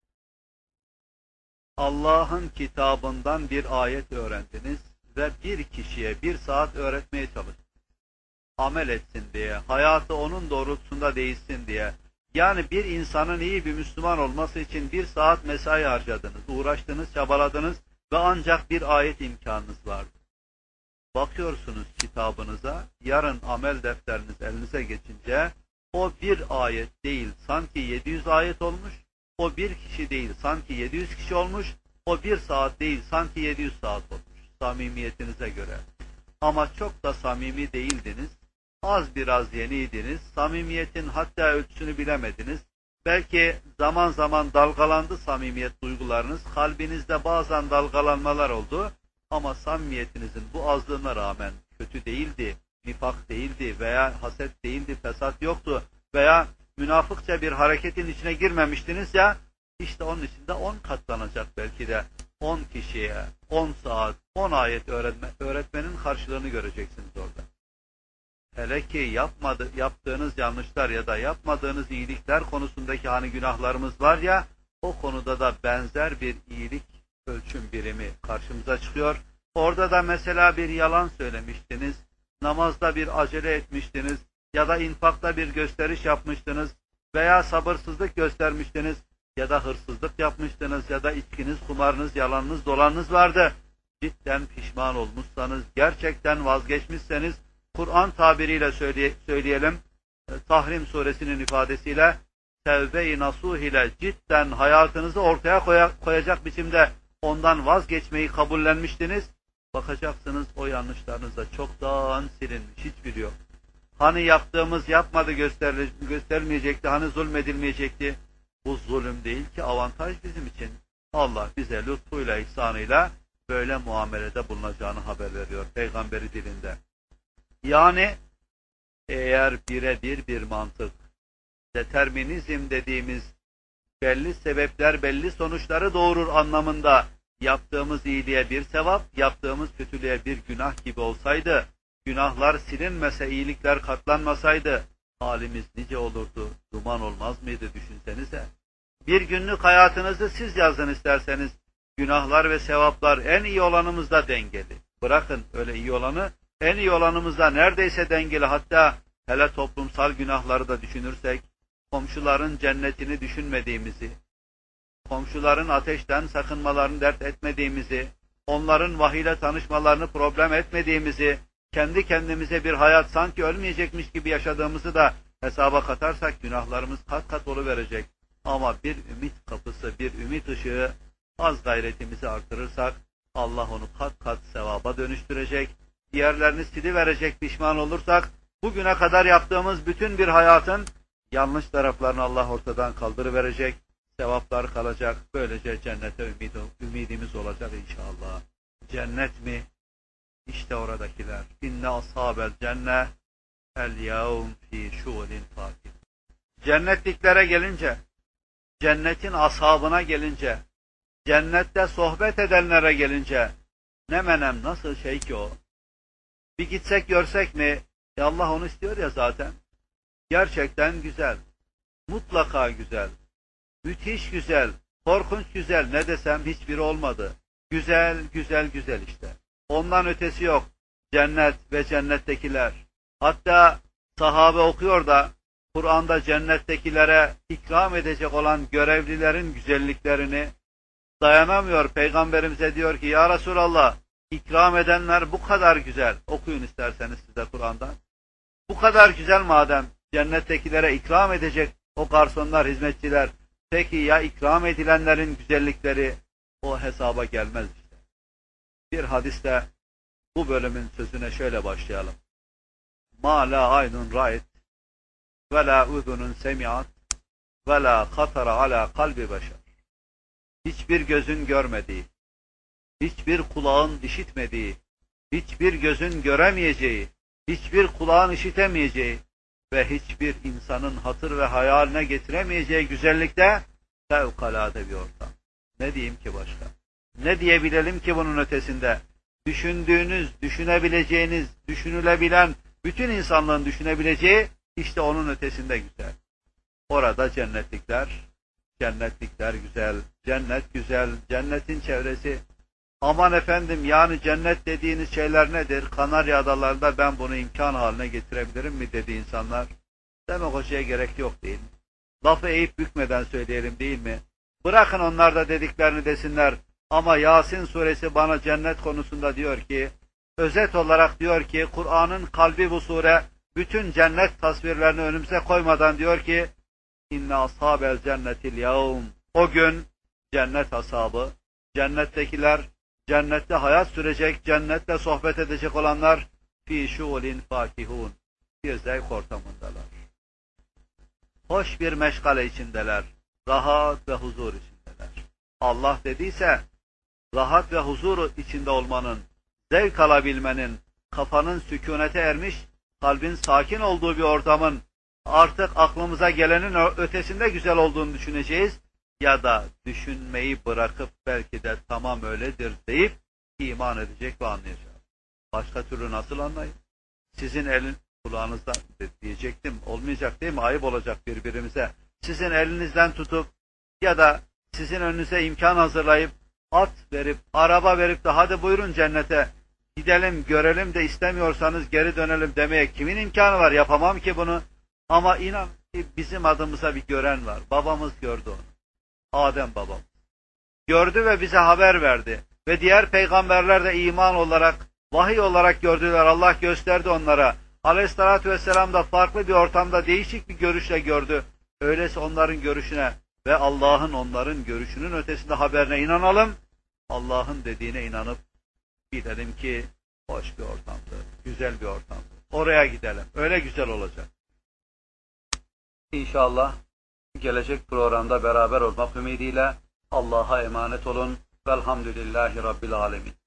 B: Allah'ın kitabından bir ayet öğrendiniz ve bir kişiye bir saat öğretmeye çalıştınız. Amel etsin diye, hayatı onun doğrultusunda değişsin diye. Yani bir insanın iyi bir Müslüman olması için bir saat mesai harcadınız, uğraştınız, çabaladınız ve ancak bir ayet imkanınız vardı. Bakıyorsunuz kitabınıza, yarın amel defteriniz elinize geçince o bir ayet değil sanki yedi yüz ayet olmuş, o bir kişi değil sanki yedi yüz kişi olmuş, o bir saat değil sanki yedi yüz saat olmuş samimiyetinize göre. Ama çok da samimi değildiniz, az biraz yeniydiniz, samimiyetin hatta ölçüsünü bilemediniz. Belki zaman zaman dalgalandı samimiyet duygularınız, kalbinizde bazen dalgalanmalar oldu ama samimiyetinizin bu azlığına rağmen kötü değildi, nifak değildi veya haset değildi, fesat yoktu veya münafıkça bir hareketin içine girmemiştiniz ya, işte onun içinde on katlanacak belki de on kişiye, on saat, on ayet öğretme, öğretmenin karşılığını göreceksiniz orada. Hele ki yapmadı, yaptığınız yanlışlar ya da yapmadığınız iyilikler konusundaki hani günahlarımız var ya, o konuda da benzer bir iyilik ölçüm birimi karşımıza çıkıyor. Orada da mesela bir yalan söylemiştiniz, namazda bir acele etmiştiniz ya da infakta bir gösteriş yapmıştınız veya sabırsızlık göstermiştiniz ya da hırsızlık yapmıştınız ya da içkiniz, kumarınız, yalanınız, dolanınız vardı. Cidden pişman olmuşsanız, gerçekten vazgeçmişseniz, Kur'an tabiriyle söyleye, söyleyelim, Tahrim suresinin ifadesiyle, tevbe-i nasuh ile cidden hayatınızı ortaya koya, koyacak biçimde ondan vazgeçmeyi kabullenmiştiniz. Bakacaksınız o yanlışlarınız da çoktan silinmiş, hiçbiri yok. Hani yaptığımız yapmadı gösterilmeyecekti, hani zulmedilmeyecekti. Bu zulüm değil ki, avantaj bizim için. Allah bize lütfuyla, ihsanıyla böyle muamelede bulunacağını haber veriyor Peygamberi dilinde. Yani eğer birebir bir mantık, determinizm dediğimiz belli sebepler belli sonuçları doğurur anlamında yaptığımız iyiliğe bir sevap, yaptığımız kötülüğe bir günah gibi olsaydı, günahlar silinmese, iyilikler katlanmasaydı halimiz nice olurdu, duman olmaz mıydı düşünsenize. Bir günlük hayatınızı siz yazın isterseniz, günahlar ve sevaplar en iyi olanımızda dengeli. Bırakın öyle iyi olanı, en iyi olanımızda neredeyse dengeli, hatta hele toplumsal günahları da düşünürsek, komşuların cennetini düşünmediğimizi, komşuların ateşten sakınmalarını dert etmediğimizi, onların vahiyle tanışmalarını problem etmediğimizi, kendi kendimize bir hayat sanki ölmeyecekmiş gibi yaşadığımızı da hesaba katarsak günahlarımız kat kat oluverecek. Ama bir ümit kapısı, bir ümit ışığı, az gayretimizi artırırsak Allah onu kat kat sevaba dönüştürecek, diğerlerini siliverecek. Pişman olursak bugüne kadar yaptığımız bütün bir hayatın yanlış taraflarını Allah ortadan kaldırıverecek, sevaplar kalacak, böylece cennete ümid, ümidimiz olacak inşallah. cennet mi? İşte oradakiler. İnne ashabel cenne el yevm fi şuğulin fakir. Cennetliklere gelince, cennetin ashabına gelince, cennette sohbet edenlere gelince, ne menem nasıl şey ki o? Bir gitsek görsek mi? Ya Allah onu istiyor ya zaten. Gerçekten güzel. Mutlaka güzel. Müthiş güzel. Korkunç güzel. Ne desem hiçbiri olmadı. Güzel, güzel, güzel işte. Ondan ötesi yok. Cennet ve cennettekiler. Hatta sahabe okuyor da Kur'an'da cennettekilere ikram edecek olan görevlilerin güzelliklerini dayanamıyor. Peygamberimize diyor ki ya Resulallah ikram edenler bu kadar güzel. Okuyun isterseniz size Kur'an'dan. Bu kadar güzel madem cennettekilere ikram edecek o garsonlar, hizmetçiler. Peki ya ikram edilenlerin güzellikleri o hesaba gelmez işte. Bir hadiste bu bölümün sözüne şöyle başlayalım. Ma la aynun ra'et ve la uzunun semi'at ve la hatara ala kalbi beşer. Hiçbir gözün görmediği, hiçbir kulağın işitmediği, hiçbir gözün göremeyeceği, hiçbir kulağın işitemeyeceği ve hiçbir insanın hatır ve hayaline getiremeyeceği güzellikte fevkalade bir ortam. Ne diyeyim ki başka? Ne diyebilelim ki bunun ötesinde? Düşündüğünüz, düşünebileceğiniz, düşünülebilen, bütün insanlığın düşünebileceği işte onun ötesinde güzel. Orada cennetlikler, cennetlikler güzel, cennet güzel, cennetin çevresi. Aman efendim yani cennet dediğiniz şeyler nedir? Kanarya Adaları'nda ben bunu imkan haline getirebilirim mi dedi insanlar. Demagojiye gerek yok değil mi? Lafı eğip bükmeden söyleyelim değil mi? Bırakın onlar da dediklerini desinler. Ama Yasin suresi bana cennet konusunda diyor ki, özet olarak diyor ki, Kur'an'ın kalbi bu sure, bütün cennet tasvirlerini önümüze koymadan diyor ki, İnne ashabel cennetil yevm. O gün cennet ashabı, cennettekiler, cennette hayat sürecek, cennette sohbet edecek olanlar, fî şuğulin fakihun. Bir zevk ortamındalar. Hoş bir meşgale içindeler. Rahat ve huzur içindeler. Allah dediyse, rahat ve huzur içinde olmanın, zevk alabilmenin, kafanın sükunete ermiş, kalbin sakin olduğu bir ortamın, artık aklımıza gelenin ötesinde güzel olduğunu düşüneceğiz, ya da düşünmeyi bırakıp belki de tamam öyledir deyip iman edecek ve anlayacak. Başka türlü nasıl anlayın? Sizin elin kulağınızdan diyecektim, olmayacak değil mi? Ayıp olacak birbirimize. Sizin elinizden tutup ya da sizin önünüze imkan hazırlayıp at verip, araba verip de hadi buyurun cennete gidelim, görelim de istemiyorsanız geri dönelim demeye kimin imkanı var? Yapamam ki bunu. Ama inan ki bizim adımıza bir gören var. Babamız gördü onu. Adem babam. Gördü ve bize haber verdi. Ve diğer peygamberler de iman olarak, vahiy olarak gördüler. Allah gösterdi onlara. Aleyhissalatü vesselam da farklı bir ortamda değişik bir görüşle gördü. Öyleyse onların görüşüne ve Allah'ın onların görüşünün ötesinde haberine inanalım. Allah'ın dediğine inanıp bilelim ki hoş bir ortamdı, güzel bir ortamdı. Oraya gidelim. Öyle güzel olacak. İnşallah gelecek programda beraber olmak ümidiyle Allah'a emanet olun. Velhamdülillahi Rabbil Alemin.